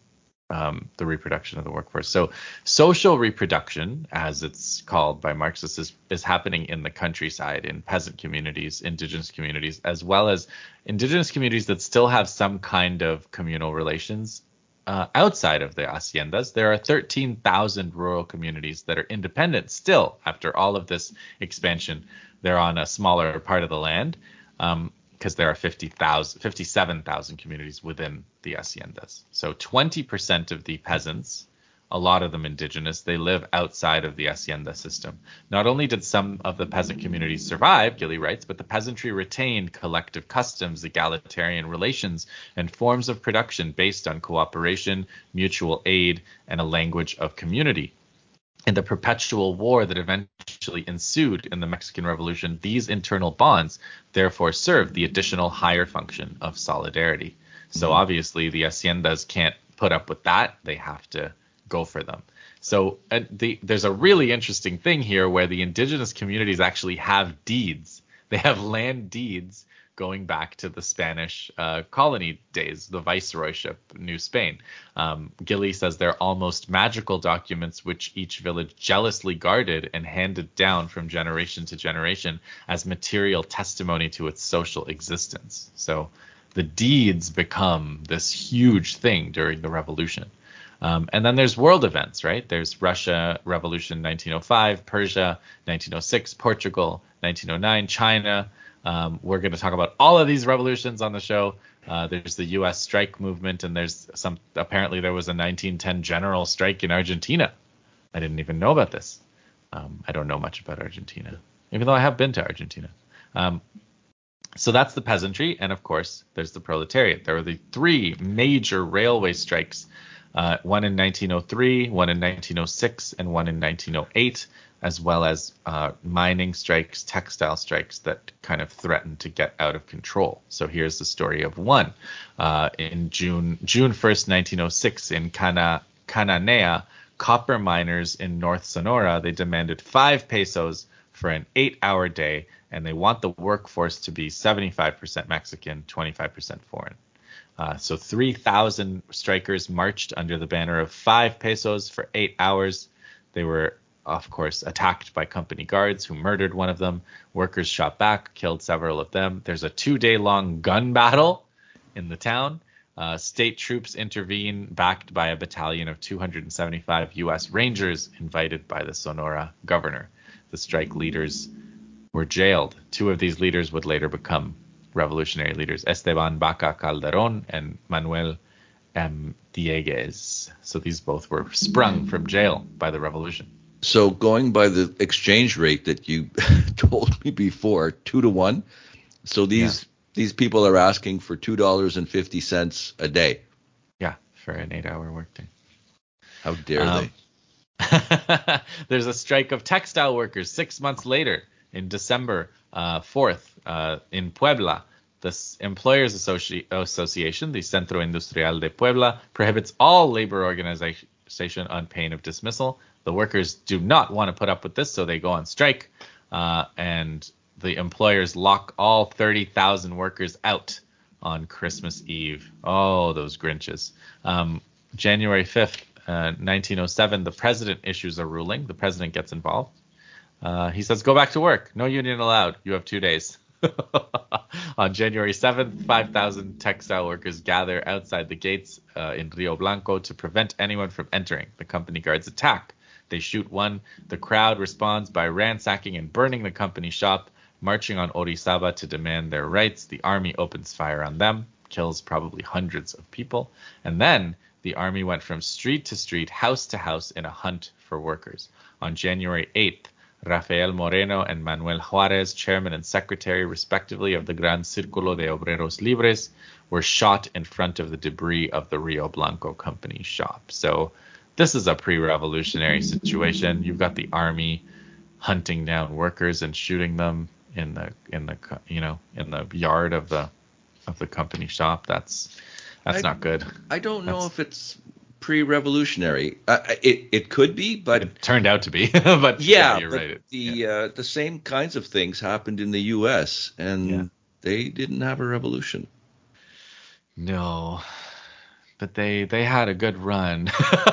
um, the reproduction of the workforce. So social reproduction, as it's called by Marxists, is, is happening in the countryside, in peasant communities, indigenous communities, as well as indigenous communities that still have some kind of communal relations uh, outside of the haciendas. There are thirteen thousand rural communities that are independent still after all of this expansion. They're on a smaller part of the land. Um, because there are fifty thousand, fifty-seven thousand communities within the haciendas. So twenty percent of the peasants, a lot of them indigenous, they live outside of the hacienda system. Not only did some of the peasant communities survive, Gilly writes, but the peasantry retained collective customs, egalitarian relations, and forms of production based on cooperation, mutual aid, and a language of community. In the perpetual war that eventually ensued in the Mexican Revolution, these internal bonds therefore served the additional higher function of solidarity. So mm-hmm. obviously the haciendas can't put up with that. They have to go for them. So uh, the, there's a really interesting thing here where the indigenous communities actually have deeds. They have land deeds going back to the Spanish uh, colony days, the viceroyship, New Spain. Um, Gilly says they're almost magical documents which each village jealously guarded and handed down from generation to generation as material testimony to its social existence. So the deeds become this huge thing during the revolution. Um, and then there's world events, right? There's Russia, Revolution nineteen oh five, Persia, nineteen oh six, Portugal, nineteen oh nine, China. Um, we're going to talk about all of these revolutions on the show. Uh, there's the U S strike movement, and there's some. Apparently, there was a nineteen ten general strike in Argentina. I didn't even know about this. Um, I don't know much about Argentina, even though I have been to Argentina. Um, so that's the peasantry, and of course, there's the proletariat. There were the three major railway strikes: uh, one in nineteen oh three, one in nineteen oh six, and one in nineteen oh eight. As well as uh, mining strikes, textile strikes that kind of threatened to get out of control. So here's the story of one. Uh, in June June first, nineteen oh six, in Cana, Cananea, copper miners in North Sonora, they demanded five pesos for an eight-hour day, and they want the workforce to be seventy-five percent Mexican, twenty-five percent foreign. Uh, so three thousand strikers marched under the banner of five pesos for eight hours. They were of course, attacked by company guards who murdered one of them. Workers shot back, killed several of them. There's a two-day-long gun battle in the town. Uh, state troops intervene, backed by a battalion of two hundred seventy-five U S Rangers invited by the Sonora governor. The strike leaders were jailed. Two of these leaders would later become revolutionary leaders, Esteban Baca Calderon and Manuel M. Dieguez. So these both were sprung from jail by the revolution. So going by the exchange rate that you told me before, two to one. So these yeah. these people are asking for two dollars and fifty cents a day. Yeah, for an eight-hour workday. How dare um, they? There's a strike of textile workers six months later in December uh, fourth uh, in Puebla. The Employers Associ- Association, the Centro Industrial de Puebla, prohibits all labor organization on pain of dismissal. The workers do not want to put up with this, so they go on strike, uh, and the employers lock all thirty thousand workers out on Christmas Eve. Oh, those Grinches. Um, January fifth, uh, nineteen oh seven, the president issues a ruling. The president gets involved. Uh, he says, go back to work. No union allowed. You have two days. On January seventh, five thousand textile workers gather outside the gates uh, in Rio Blanco to prevent anyone from entering. The company guards attack. They shoot one. The crowd responds by ransacking and burning the company shop, marching on Orizaba to demand their rights. The army opens fire on them, kills probably hundreds of people. And then the army went from street to street, house to house in a hunt for workers. On January eighth, Rafael Moreno and Manuel Juarez, chairman and secretary, respectively, of the Gran Círculo de Obreros Libres, were shot in front of the debris of the Rio Blanco company shop. So this is a pre-revolutionary situation. You've got the army hunting down workers and shooting them in the in the you know in the yard of the of the company shop. That's that's I, not good. I don't know that's, if it's pre-revolutionary. Uh, it it could be, but it turned out to be. But yeah, yeah you're but right. The yeah. uh, the same kinds of things happened in the U S and yeah. they didn't have a revolution. No, but they they had a good run.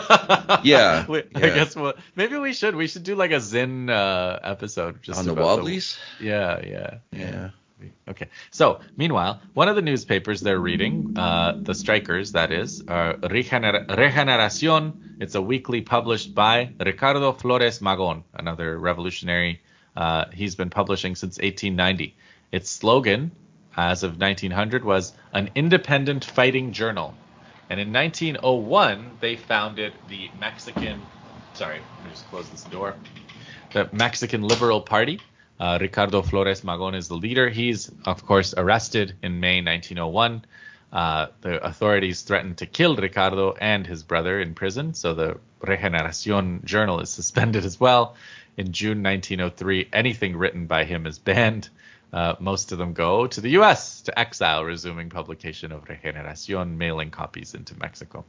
Yeah, we, I yeah. guess we'll, maybe we should we should do like a Zin uh, episode just On the about Wobblies? The, yeah, yeah, Yeah. Okay. So, meanwhile, one of the newspapers they're reading, uh, the strikers, that is, are Regener- Regeneración. It's a weekly published by Ricardo Flores Magón, another revolutionary. Uh, he's been publishing since eighteen ninety. Its slogan, as of nineteen hundred, was an independent fighting journal. And in nineteen oh one, they founded the Mexican. Sorry, let me just close this door. The Mexican Liberal Party. Uh, Ricardo Flores Magón is the leader. He's, of course, arrested in May nineteen oh one. Uh, the authorities threatened to kill Ricardo and his brother in prison, so the Regeneración journal is suspended as well. In June nineteen oh three, anything written by him is banned. Uh, most of them go to the U S to exile, resuming publication of Regeneración, mailing copies into Mexico.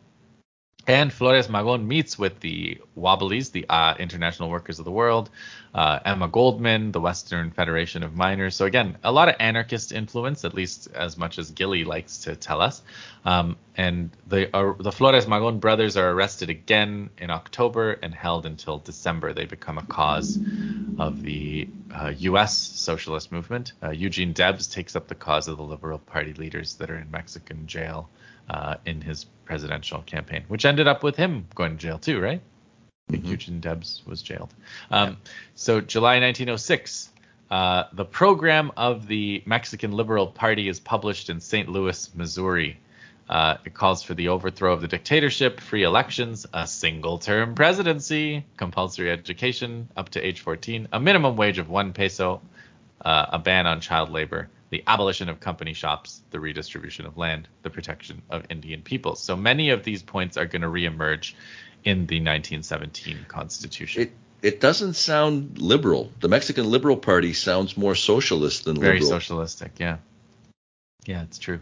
And Flores Magón meets with the Wobblies, the uh, International Workers of the World, uh, Emma Goldman, the Western Federation of Miners. So again, a lot of anarchist influence, at least as much as Gilly likes to tell us. Um, and the uh, the Flores Magón brothers are arrested again in October and held until December. They become a cause of the uh, U S socialist movement. Uh, Eugene Debs takes up the cause of the Liberal Party leaders that are in Mexican jail uh, in his presidential campaign, which ended up with him going to jail too, right? I think mm-hmm. Eugene Debs was jailed. Um, yeah. So July nineteen oh six, uh, the program of the Mexican Liberal Party is published in Saint Louis, Missouri. Uh, it calls for the overthrow of the dictatorship, free elections, a single-term presidency, compulsory education up to age fourteen, a minimum wage of one peso, uh, a ban on child labor, the abolition of company shops, the redistribution of land, the protection of Indian peoples. So many of these points are going to reemerge in the nineteen seventeen Constitution. It it doesn't sound liberal. The Mexican Liberal Party sounds more socialist than Very liberal. Very socialistic, yeah. Yeah, it's true.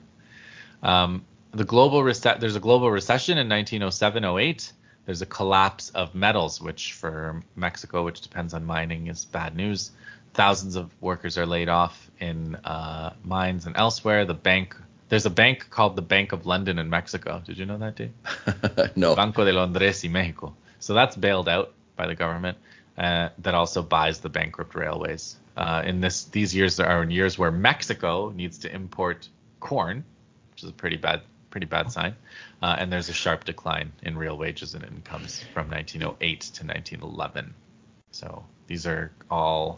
Um, the global rece- There's a global recession in nineteen oh seven oh eight. There's a collapse of metals, which for Mexico, which depends on mining, is bad news. Thousands of workers are laid off in uh, mines and elsewhere. The bank, there's a bank called the Bank of London in Mexico. Did you know that, Dave? No. Banco de Londres y Mexico. So that's bailed out by the government. Uh, that also buys the bankrupt railways. Uh, in this, these years are in years where Mexico needs to import corn, which is a pretty bad, pretty bad sign. Uh, and there's a sharp decline in real wages and incomes from nineteen oh eight to nineteen eleven. So these are all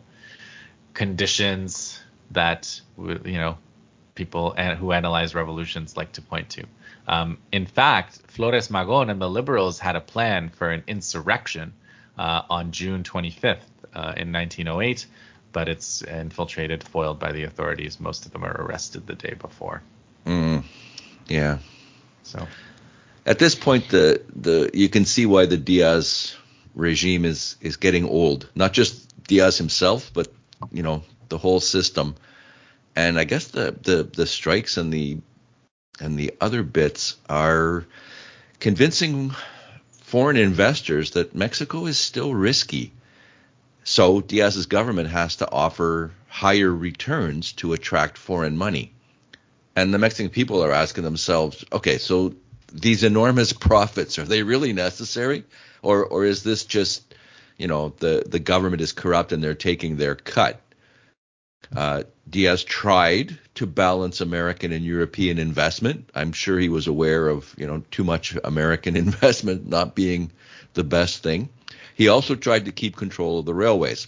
conditions that, you know, people who analyze revolutions like to point to. Um, in fact, Flores Magón and the liberals had a plan for an insurrection uh, on June twenty-fifth uh, in nineteen oh eight, but it's infiltrated, foiled by the authorities. Most of them are arrested the day before. Mm, yeah. So at this point, the the you can see why the Diaz regime is is getting old. Not just Diaz himself, but you know, the whole system. And I guess the, the, the strikes and the and the other bits are convincing foreign investors that Mexico is still risky. So Diaz's government has to offer higher returns to attract foreign money. And the Mexican people are asking themselves, okay, so these enormous profits, are they really necessary? Or or is this just, you know, the, the government is corrupt and they're taking their cut? Uh, Diaz tried to balance American and European investment. I'm sure he was aware of, you know, too much American investment not being the best thing. He also tried to keep control of the railways.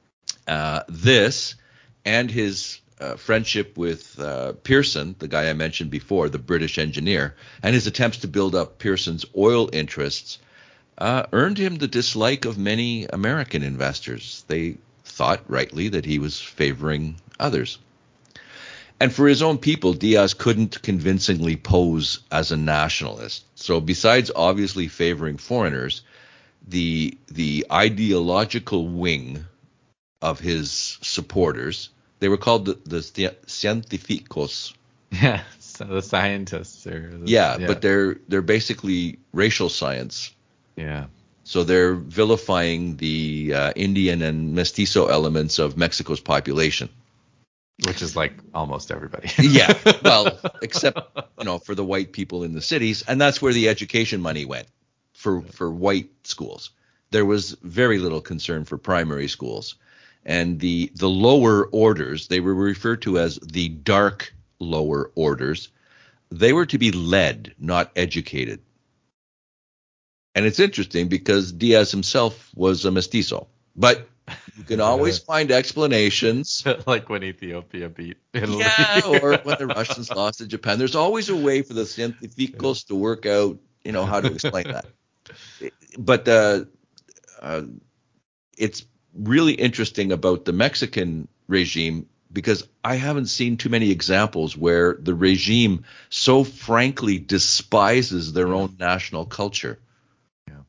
Uh, this and his uh, friendship with uh, Pearson, the guy I mentioned before, the British engineer, and his attempts to build up Pearson's oil interests uh, earned him the dislike of many American investors. They thought rightly that he was favoring others. And for his own people, Diaz couldn't convincingly pose as a nationalist. So besides obviously favoring foreigners, the the ideological wing of his supporters, they were called the, the científicos. Yeah, so the scientists. Or the, yeah, yeah, but they're they're basically racial science. Yeah. So they're vilifying the uh, Indian and mestizo elements of Mexico's population. Which is like almost everybody. Yeah, well, except, you know, for the white people in the cities, and that's where the education money went for for white schools. There was very little concern for primary schools, and the the lower orders, they were referred to as the dark lower orders. They were to be led, not educated. And it's interesting because Diaz himself was a mestizo, but you can always find explanations. Like when Ethiopia beat Italy. Yeah, or when the Russians lost to Japan. There's always a way for the científicos to work out, you know, how to explain that. But uh, uh, it's really interesting about the Mexican regime because I haven't seen too many examples where the regime so frankly despises their own national culture. Yeah.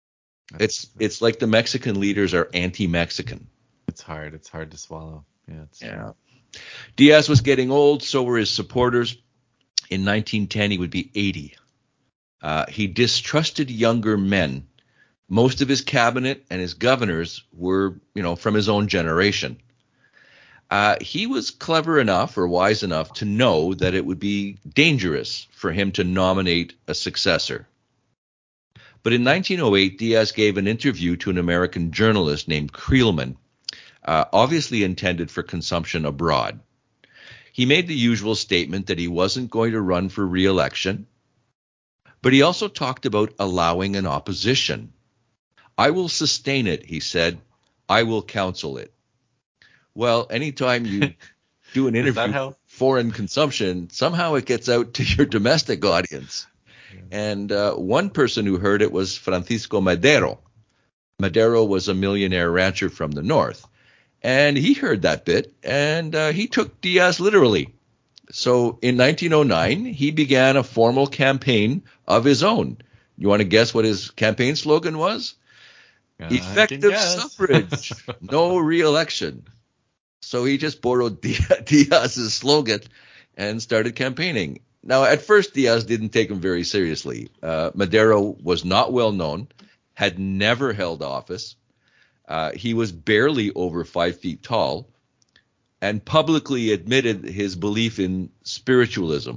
It's it's like the Mexican leaders are anti-Mexican. It's hard. It's hard to swallow. Yeah. It's Yeah. Diaz was getting old, so were his supporters. In nineteen ten, he would be eighty. Uh, he distrusted younger men. Most of his cabinet and his governors were, you know, from his own generation. Uh, he was clever enough or wise enough to know that it would be dangerous for him to nominate a successor. But in nineteen oh eight, Diaz gave an interview to an American journalist named Creelman, uh, obviously intended for consumption abroad. He made the usual statement that he wasn't going to run for re-election, but he also talked about allowing an opposition. I will sustain it, he said. I will counsel it. Well, anytime you do an interview foreign consumption, somehow it gets out to your domestic audience. Yeah. And uh, one person who heard it was Francisco Madero. Madero was a millionaire rancher from the north. And he heard that bit, and uh, he took Diaz literally. So in nineteen oh nine, he began a formal campaign of his own. You want to guess what his campaign slogan was? Uh, Effective suffrage, no re-election. So he just borrowed Diaz's slogan and started campaigning. Now, at first, Diaz didn't take him very seriously. Uh, Madero was not well known, had never held office. Uh, he was barely over five feet tall and publicly admitted his belief in spiritualism.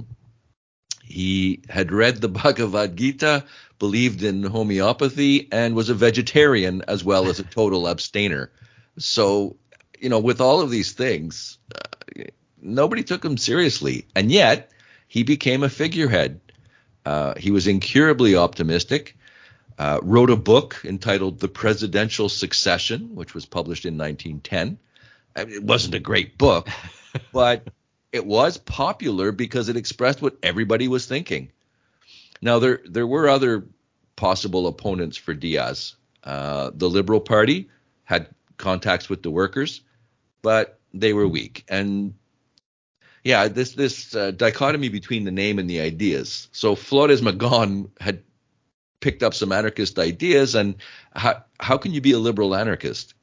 He had read the Bhagavad Gita, believed in homeopathy, and was a vegetarian as well as a total abstainer. So, you know, with all of these things, uh, nobody took him seriously. And yet, he became a figurehead. Uh, he was incurably optimistic. Uh, wrote a book entitled The Presidential Succession, which was published in nineteen ten. I mean, it wasn't a great book, but it was popular because it expressed what everybody was thinking. Now, there there were other possible opponents for Diaz. Uh, the Liberal Party had contacts with the workers, but they were weak. And yeah, this this uh, dichotomy between the name and the ideas. So Flores Magón had picked up some anarchist ideas, and how how can you be a liberal anarchist?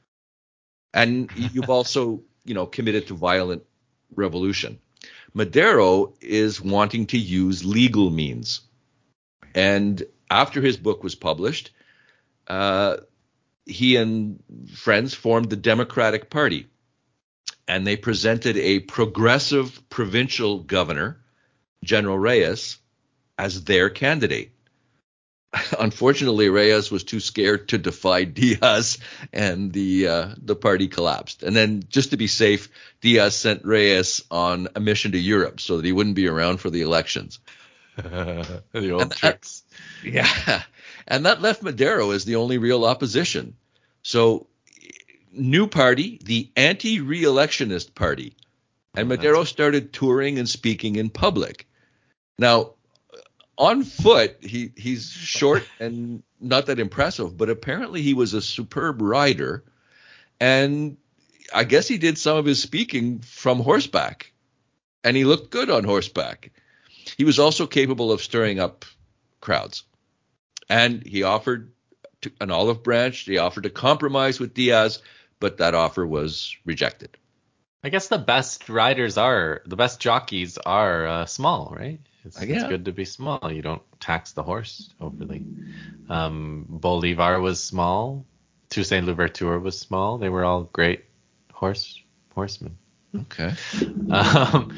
And you've also, you know, committed to violent revolution. Madero is wanting to use legal means. And after his book was published, uh, he and friends formed the Democratic Party. And they presented a progressive provincial governor, General Reyes, as their candidate. Unfortunately, Reyes was too scared to defy Diaz, and the uh, the party collapsed. And then, just to be safe, Diaz sent Reyes on a mission to Europe so that he wouldn't be around for the elections. The old and tricks. That, yeah, and that left Madero as the only real opposition. So, new party, the anti-re-electionist party, and oh, Madero started touring and speaking in public. Now, on foot, he, he's short and not that impressive, but apparently he was a superb rider. And I guess he did some of his speaking from horseback. And he looked good on horseback. He was also capable of stirring up crowds. And he offered to, an olive branch. He offered to compromise with Diaz, but that offer was rejected. I guess the best riders are, the best jockeys are uh, small, right? It's, yeah. It's good to be small. You don't tax the horse overly. Um, Bolivar was small. Toussaint Louverture was small. They were all great horse horsemen. Okay. Um,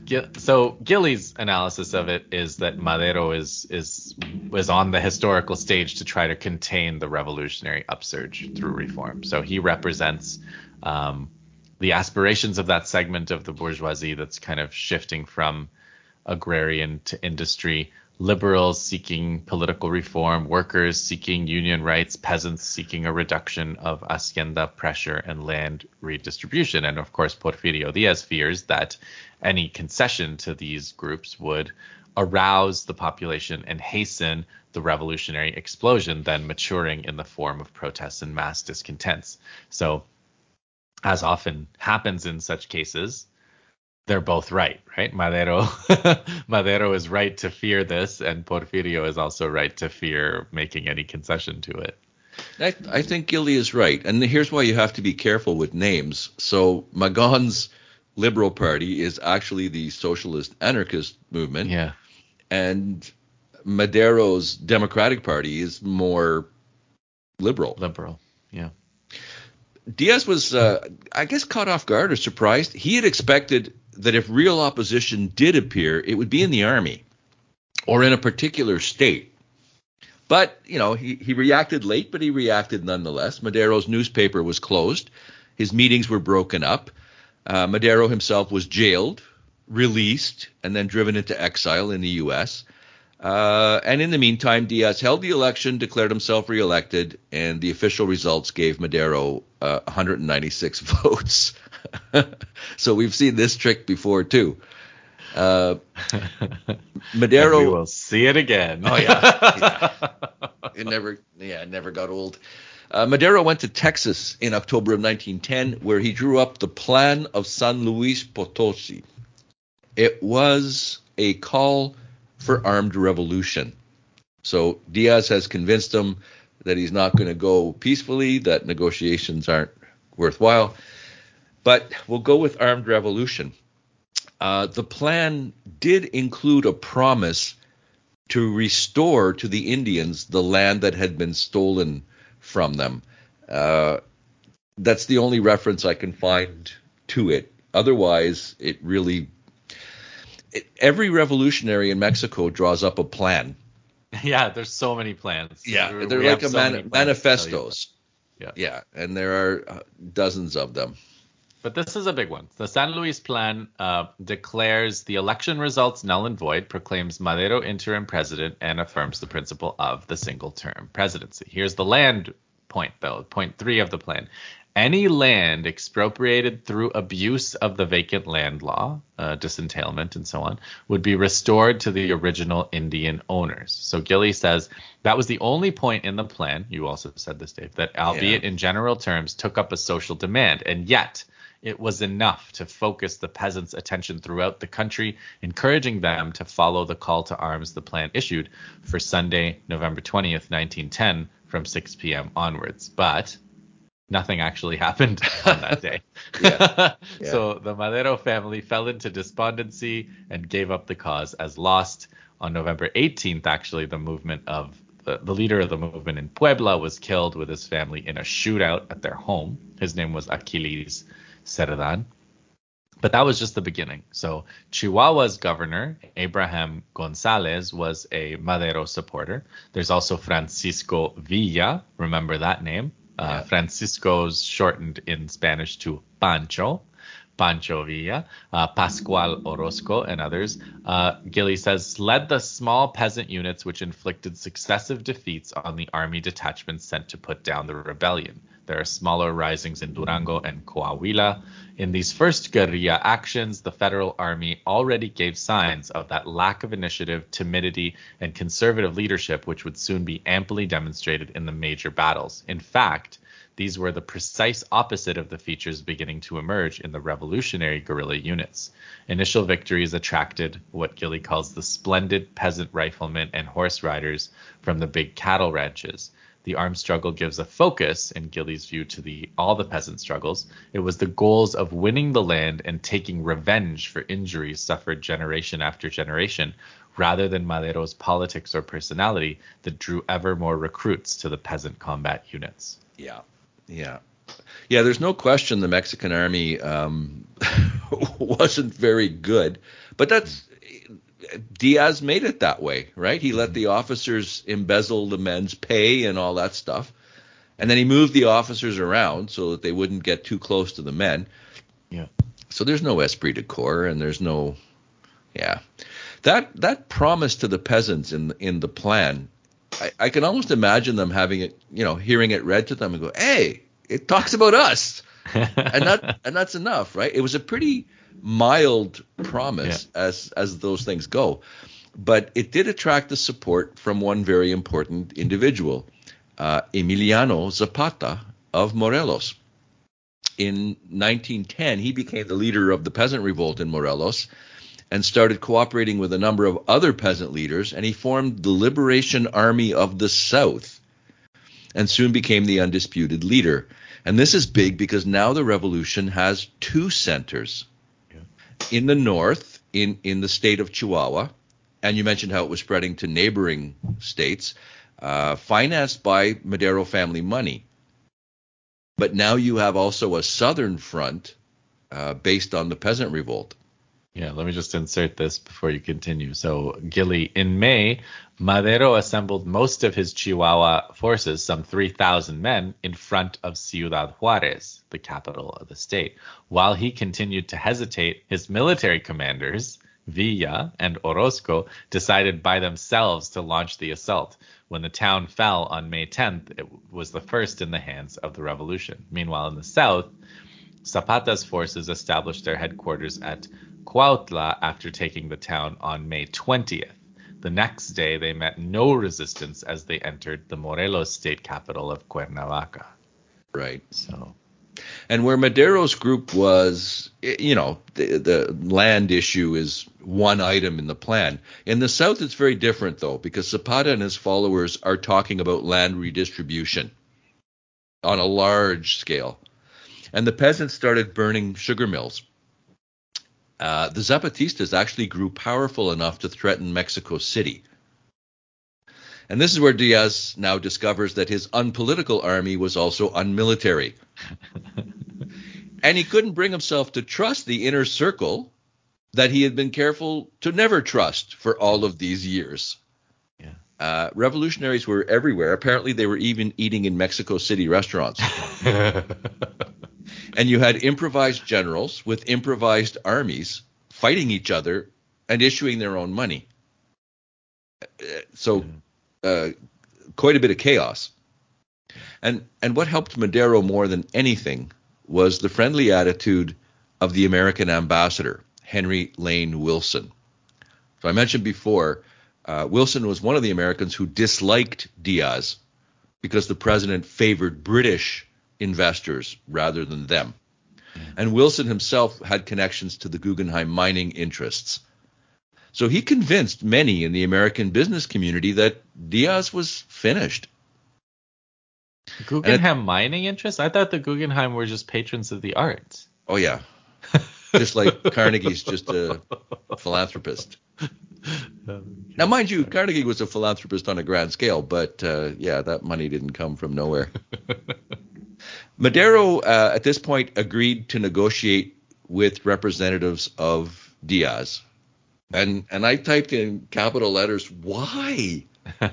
so Gilly's analysis of it is that Madero is is was on the historical stage to try to contain the revolutionary upsurge through reform. So he represents um, the aspirations of that segment of the bourgeoisie that's kind of shifting from agrarian to industry, liberals seeking political reform, workers seeking union rights, peasants seeking a reduction of hacienda pressure and land redistribution. And of course, Porfirio Diaz fears that any concession to these groups would arouse the population and hasten the revolutionary explosion, then maturing in the form of protests and mass discontents. So, as often happens in such cases, they're both right, right? Madero Madero is right to fear this, and Porfirio is also right to fear making any concession to it. I, I think Gilly is right. And here's why you have to be careful with names. So Magon's Liberal Party is actually the socialist anarchist movement. Yeah. And Madero's Democratic Party is more liberal. Liberal, yeah. Diaz was, uh, I guess, caught off guard or surprised. He had expected that if real opposition did appear, it would be in the army or in a particular state. But, you know, he, he reacted late, but he reacted nonetheless. Madero's newspaper was closed. His meetings were broken up. Uh, Madero himself was jailed, released, and then driven into exile in the U S. Uh, and in the meantime, Diaz held the election, declared himself reelected, and the official results gave Madero uh, one hundred ninety-six votes. So we've seen this trick before, too. Uh, Madero. And we will see it again. Oh, yeah. yeah. It never, yeah, it never got old. Uh, Madero went to Texas in October of nineteen ten, where he drew up the Plan of San Luis Potosi. It was a call for armed revolution. So Diaz has convinced him that he's not going to go peacefully, that negotiations aren't worthwhile. But we'll go with armed revolution. Uh, the plan did include a promise to restore to the Indians the land that had been stolen from them. Uh, that's the only reference I can find to it. Otherwise, it really... It, every revolutionary in Mexico draws up a plan. Yeah, there's so many plans. Yeah, We they're like a so man- manifestos. Yeah. Yeah, and there are uh, dozens of them. But this is a big one. The San Luis Plan uh, declares the election results null and void, proclaims Madero interim president, and affirms the principle of the single-term presidency. Here's the land point, though, point three of the plan. Any land expropriated through abuse of the vacant land law, uh, disentailment and so on, would be restored to the original Indian owners. So Gilly says that was the only point in the plan, you also said this, Dave, that albeit Yeah. in general terms took up a social demand, and yet it was enough to focus the peasants' attention throughout the country, encouraging them to follow the call to arms the plan issued for Sunday, November twentieth, nineteen ten, from six p.m. onwards. But nothing actually happened on that day. Yeah. Yeah. So the Madero family fell into despondency and gave up the cause as lost. On November eighteenth, actually, the movement of the, the leader of the movement in Puebla was killed with his family in a shootout at their home. His name was Aquiles Cerdan. But that was just the beginning. So Chihuahua's governor, Abraham Gonzalez, was a Madero supporter. There's also Francisco Villa. Remember that name? Uh, Yeah. Francisco's shortened in Spanish to Pancho. Pancho Villa, uh, Pascual Orozco, and others. Uh, Gilly says, led the small peasant units which inflicted successive defeats on the army detachments sent to put down the rebellion. There are smaller risings in Durango and Coahuila. In these first guerrilla actions, the federal army already gave signs of that lack of initiative, timidity, and conservative leadership, which would soon be amply demonstrated in the major battles. In fact, these were the precise opposite of the features beginning to emerge in the revolutionary guerrilla units. Initial victories attracted what Gilly calls the splendid peasant riflemen and horse riders from the big cattle ranches. The armed struggle gives a focus, in Gilly's view, to the all the peasant struggles. It was the goals of winning the land and taking revenge for injuries suffered generation after generation, rather than Madero's politics or personality, that drew ever more recruits to the peasant combat units. Yeah, yeah, yeah. There's no question the Mexican army um, wasn't very good. But that's Diaz made it that way, right? He let the officers embezzle the men's pay and all that stuff. And then he moved the officers around so that they wouldn't get too close to the men. Yeah. So there's no esprit de corps, and there's no, yeah. That that promise to the peasants in in the plan, I, I can almost imagine them having it, you know, hearing it read to them and go, hey, it talks about us. and that and that's enough, right? It was a pretty mild promise yeah. as as those things go. But it did attract the support from one very important individual, uh, Emiliano Zapata of Morelos. In nineteen ten, he became the leader of the peasant revolt in Morelos and started cooperating with a number of other peasant leaders, and he formed the Liberation Army of the South and soon became the undisputed leader. And this is big because now the revolution has two centers. Yeah. In the north, in, in the state of Chihuahua, and you mentioned how it was spreading to neighboring states, uh, financed by Madero family money. But now you have also a southern front uh, based on the peasant revolt. Yeah, let me just insert this before you continue. So, Gilly, in May, Madero assembled most of his Chihuahua forces, some three thousand men, in front of Ciudad Juarez, the capital of the state. While he continued to hesitate, his military commanders, Villa and Orozco, decided by themselves to launch the assault. When the town fell on May tenth, it was the first in the hands of the revolution. Meanwhile, in the south, Zapata's forces established their headquarters at Cuautla after taking the town on May twentieth. The next day, they met no resistance as they entered the Morelos state capital of Cuernavaca. Right. So, and where Madero's group was, you know, the, the land issue is one item in the plan. In the south, it's very different, though, because Zapata and his followers are talking about land redistribution on a large scale. And the peasants started burning sugar mills. Uh, the Zapatistas actually grew powerful enough to threaten Mexico City. And this is where Diaz now discovers that his unpolitical army was also unmilitary. And he couldn't bring himself to trust the inner circle that he had been careful to never trust for all of these years. Yeah. Uh, revolutionaries were everywhere. Apparently, they were even eating in Mexico City restaurants. And you had improvised generals with improvised armies fighting each other and issuing their own money. So uh, quite a bit of chaos. And and what helped Madero more than anything was the friendly attitude of the American ambassador, Henry Lane Wilson. So I mentioned before, uh, Wilson was one of the Americans who disliked Diaz because the president favored British investors rather than them. And Wilson himself had connections to the Guggenheim mining interests. So he convinced many in the American business community that Diaz was finished. Guggenheim it, mining interests? I thought the Guggenheim were just patrons of the arts. Oh, yeah. Just like Carnegie's just a philanthropist. Now, mind you, Carnegie was a philanthropist on a grand scale, but uh, yeah, that money didn't come from nowhere. Madero, uh, at this point, agreed to negotiate with representatives of Diaz. And and I typed in capital letters, why?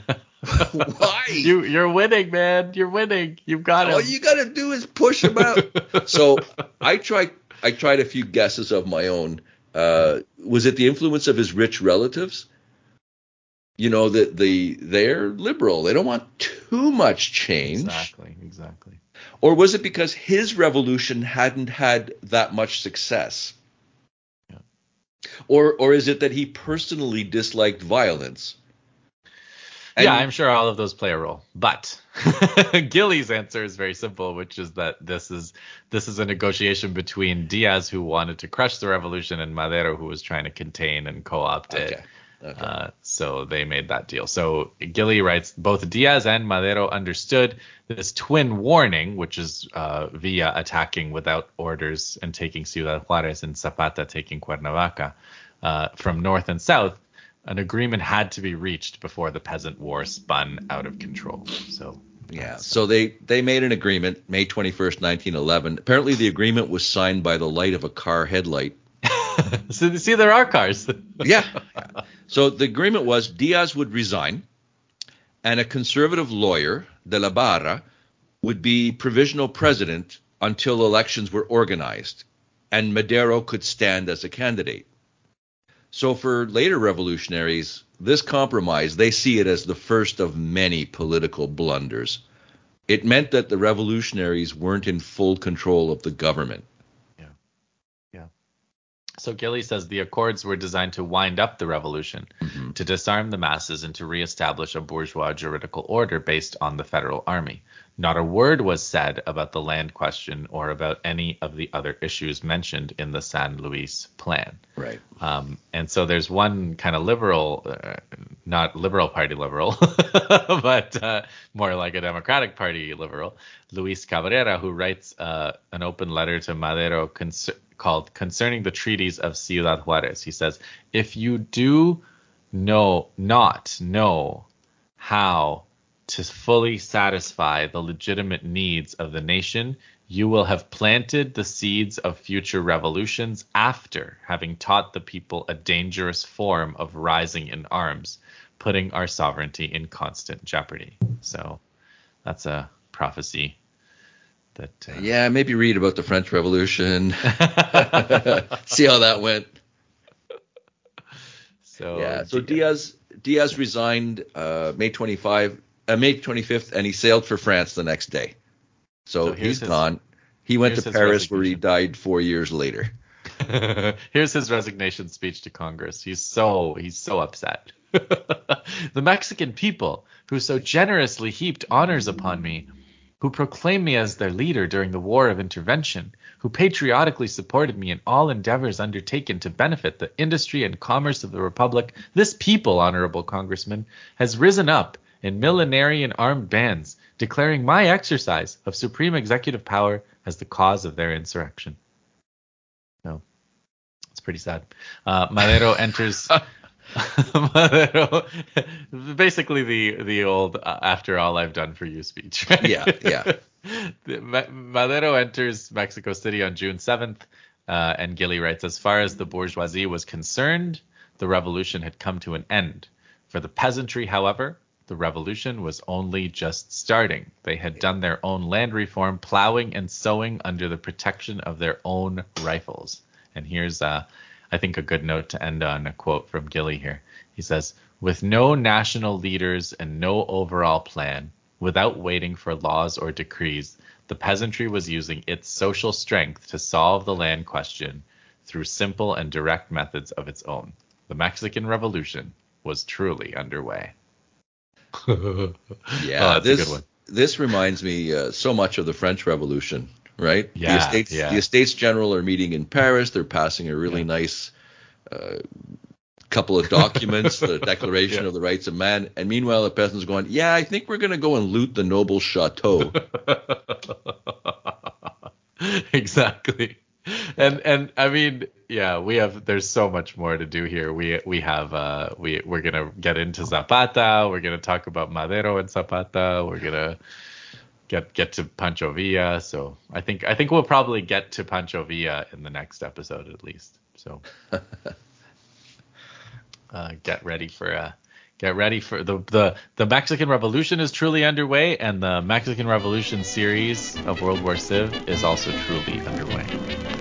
Why? You, you're winning, man. You're winning. You've got him. All you got to do is push him out. So I tried, I tried a few guesses of my own. Uh, was it the influence of his rich relatives? You know, that the they're liberal. They don't want too much change. Exactly, exactly. Or was it because his revolution hadn't had that much success? Yeah. Or or is it that he personally disliked violence? And yeah, I'm sure all of those play a role. But Gilly's answer is very simple, which is that this is this is a negotiation between Diaz, who wanted to crush the revolution, and Madero, who was trying to contain and co-opt it. Okay. Okay. Uh, so they made that deal. So Gilly writes, both Diaz and Madero understood this twin warning, which is uh, Villa attacking without orders and taking Ciudad Juarez, and Zapata taking Cuernavaca uh, from north and south. An agreement had to be reached before the peasant war spun out of control. So yeah, so they, they made an agreement May twenty-first, nineteen eleven. Apparently the agreement was signed by the light of a car headlight So see, there are cars. Yeah. So the agreement was Diaz would resign, and a conservative lawyer, De la Barra, would be provisional president until elections were organized, and Madero could stand as a candidate. So for later revolutionaries, this compromise, they see it as the first of many political blunders. It meant that the revolutionaries weren't in full control of the government. Yeah. Yeah. So Gilly says the accords were designed to wind up the revolution, mm-hmm. to disarm the masses, and to reestablish a bourgeois juridical order based on the federal army. Not a word was said about the land question or about any of the other issues mentioned in the San Luis plan. Right. Um, and so there's one kind of liberal, uh, not liberal party liberal, but uh, more like a Democratic Party liberal, Luis Cabrera, who writes uh, an open letter to Madero cons- called Concerning the Treaties of Ciudad Juarez. He says, if you do know, not know how to fully satisfy the legitimate needs of the nation, you will have planted the seeds of future revolutions after having taught the people a dangerous form of rising in arms, putting our sovereignty in constant jeopardy. So that's a prophecy that... Uh... Yeah, maybe read about the French Revolution. See how that went. So yeah, so Diaz, Diaz resigned uh, May twenty-fifth. Uh, May twenty-fifth, and he sailed for France the next day. So, so he's his, gone. He went to Paris, where he died four years later. Here's his resignation speech to Congress. He's so he's so upset. The Mexican people, who so generously heaped honors upon me, who proclaimed me as their leader during the War of Intervention, who patriotically supported me in all endeavors undertaken to benefit the industry and commerce of the Republic, this people, honorable Congressman, has risen up in millenarian armed bands, declaring my exercise of supreme executive power as the cause of their insurrection. So, it's pretty sad. Uh, Madero enters... Madero, basically the the old uh, after all I've done for you speech. Right? Yeah, yeah. Madero enters Mexico City on June seventh, uh, and Gilly writes, as far as the bourgeoisie was concerned, the revolution had come to an end. For the peasantry, however, the revolution was only just starting. They had done their own land reform, plowing and sowing under the protection of their own rifles. And here's, uh, I think, a good note to end on, a quote from Gilly here. He says, with no national leaders and no overall plan, without waiting for laws or decrees, the peasantry was using its social strength to solve the land question through simple and direct methods of its own. The Mexican Revolution was truly underway. Yeah, oh, that's this, a good one. This reminds me uh, so much of the French Revolution, right? Yeah, the Estates, yeah. The Estates General are meeting in Paris. They're passing a really yeah. nice uh, couple of documents, the Declaration yeah. of the Rights of Man. And meanwhile, the peasants going, yeah, I think we're going to go and loot the noble chateau. Exactly. And and I mean, yeah, we have there's so much more to do here. We we have uh we we're gonna get into Zapata. We're gonna talk about Madero and Zapata. We're gonna get get to Pancho Villa. So I think I think we'll probably get to Pancho Villa in the next episode at least. So uh, get ready for uh get ready for the the the Mexican Revolution is truly underway, and the Mexican Revolution series of World War Civ is also truly underway.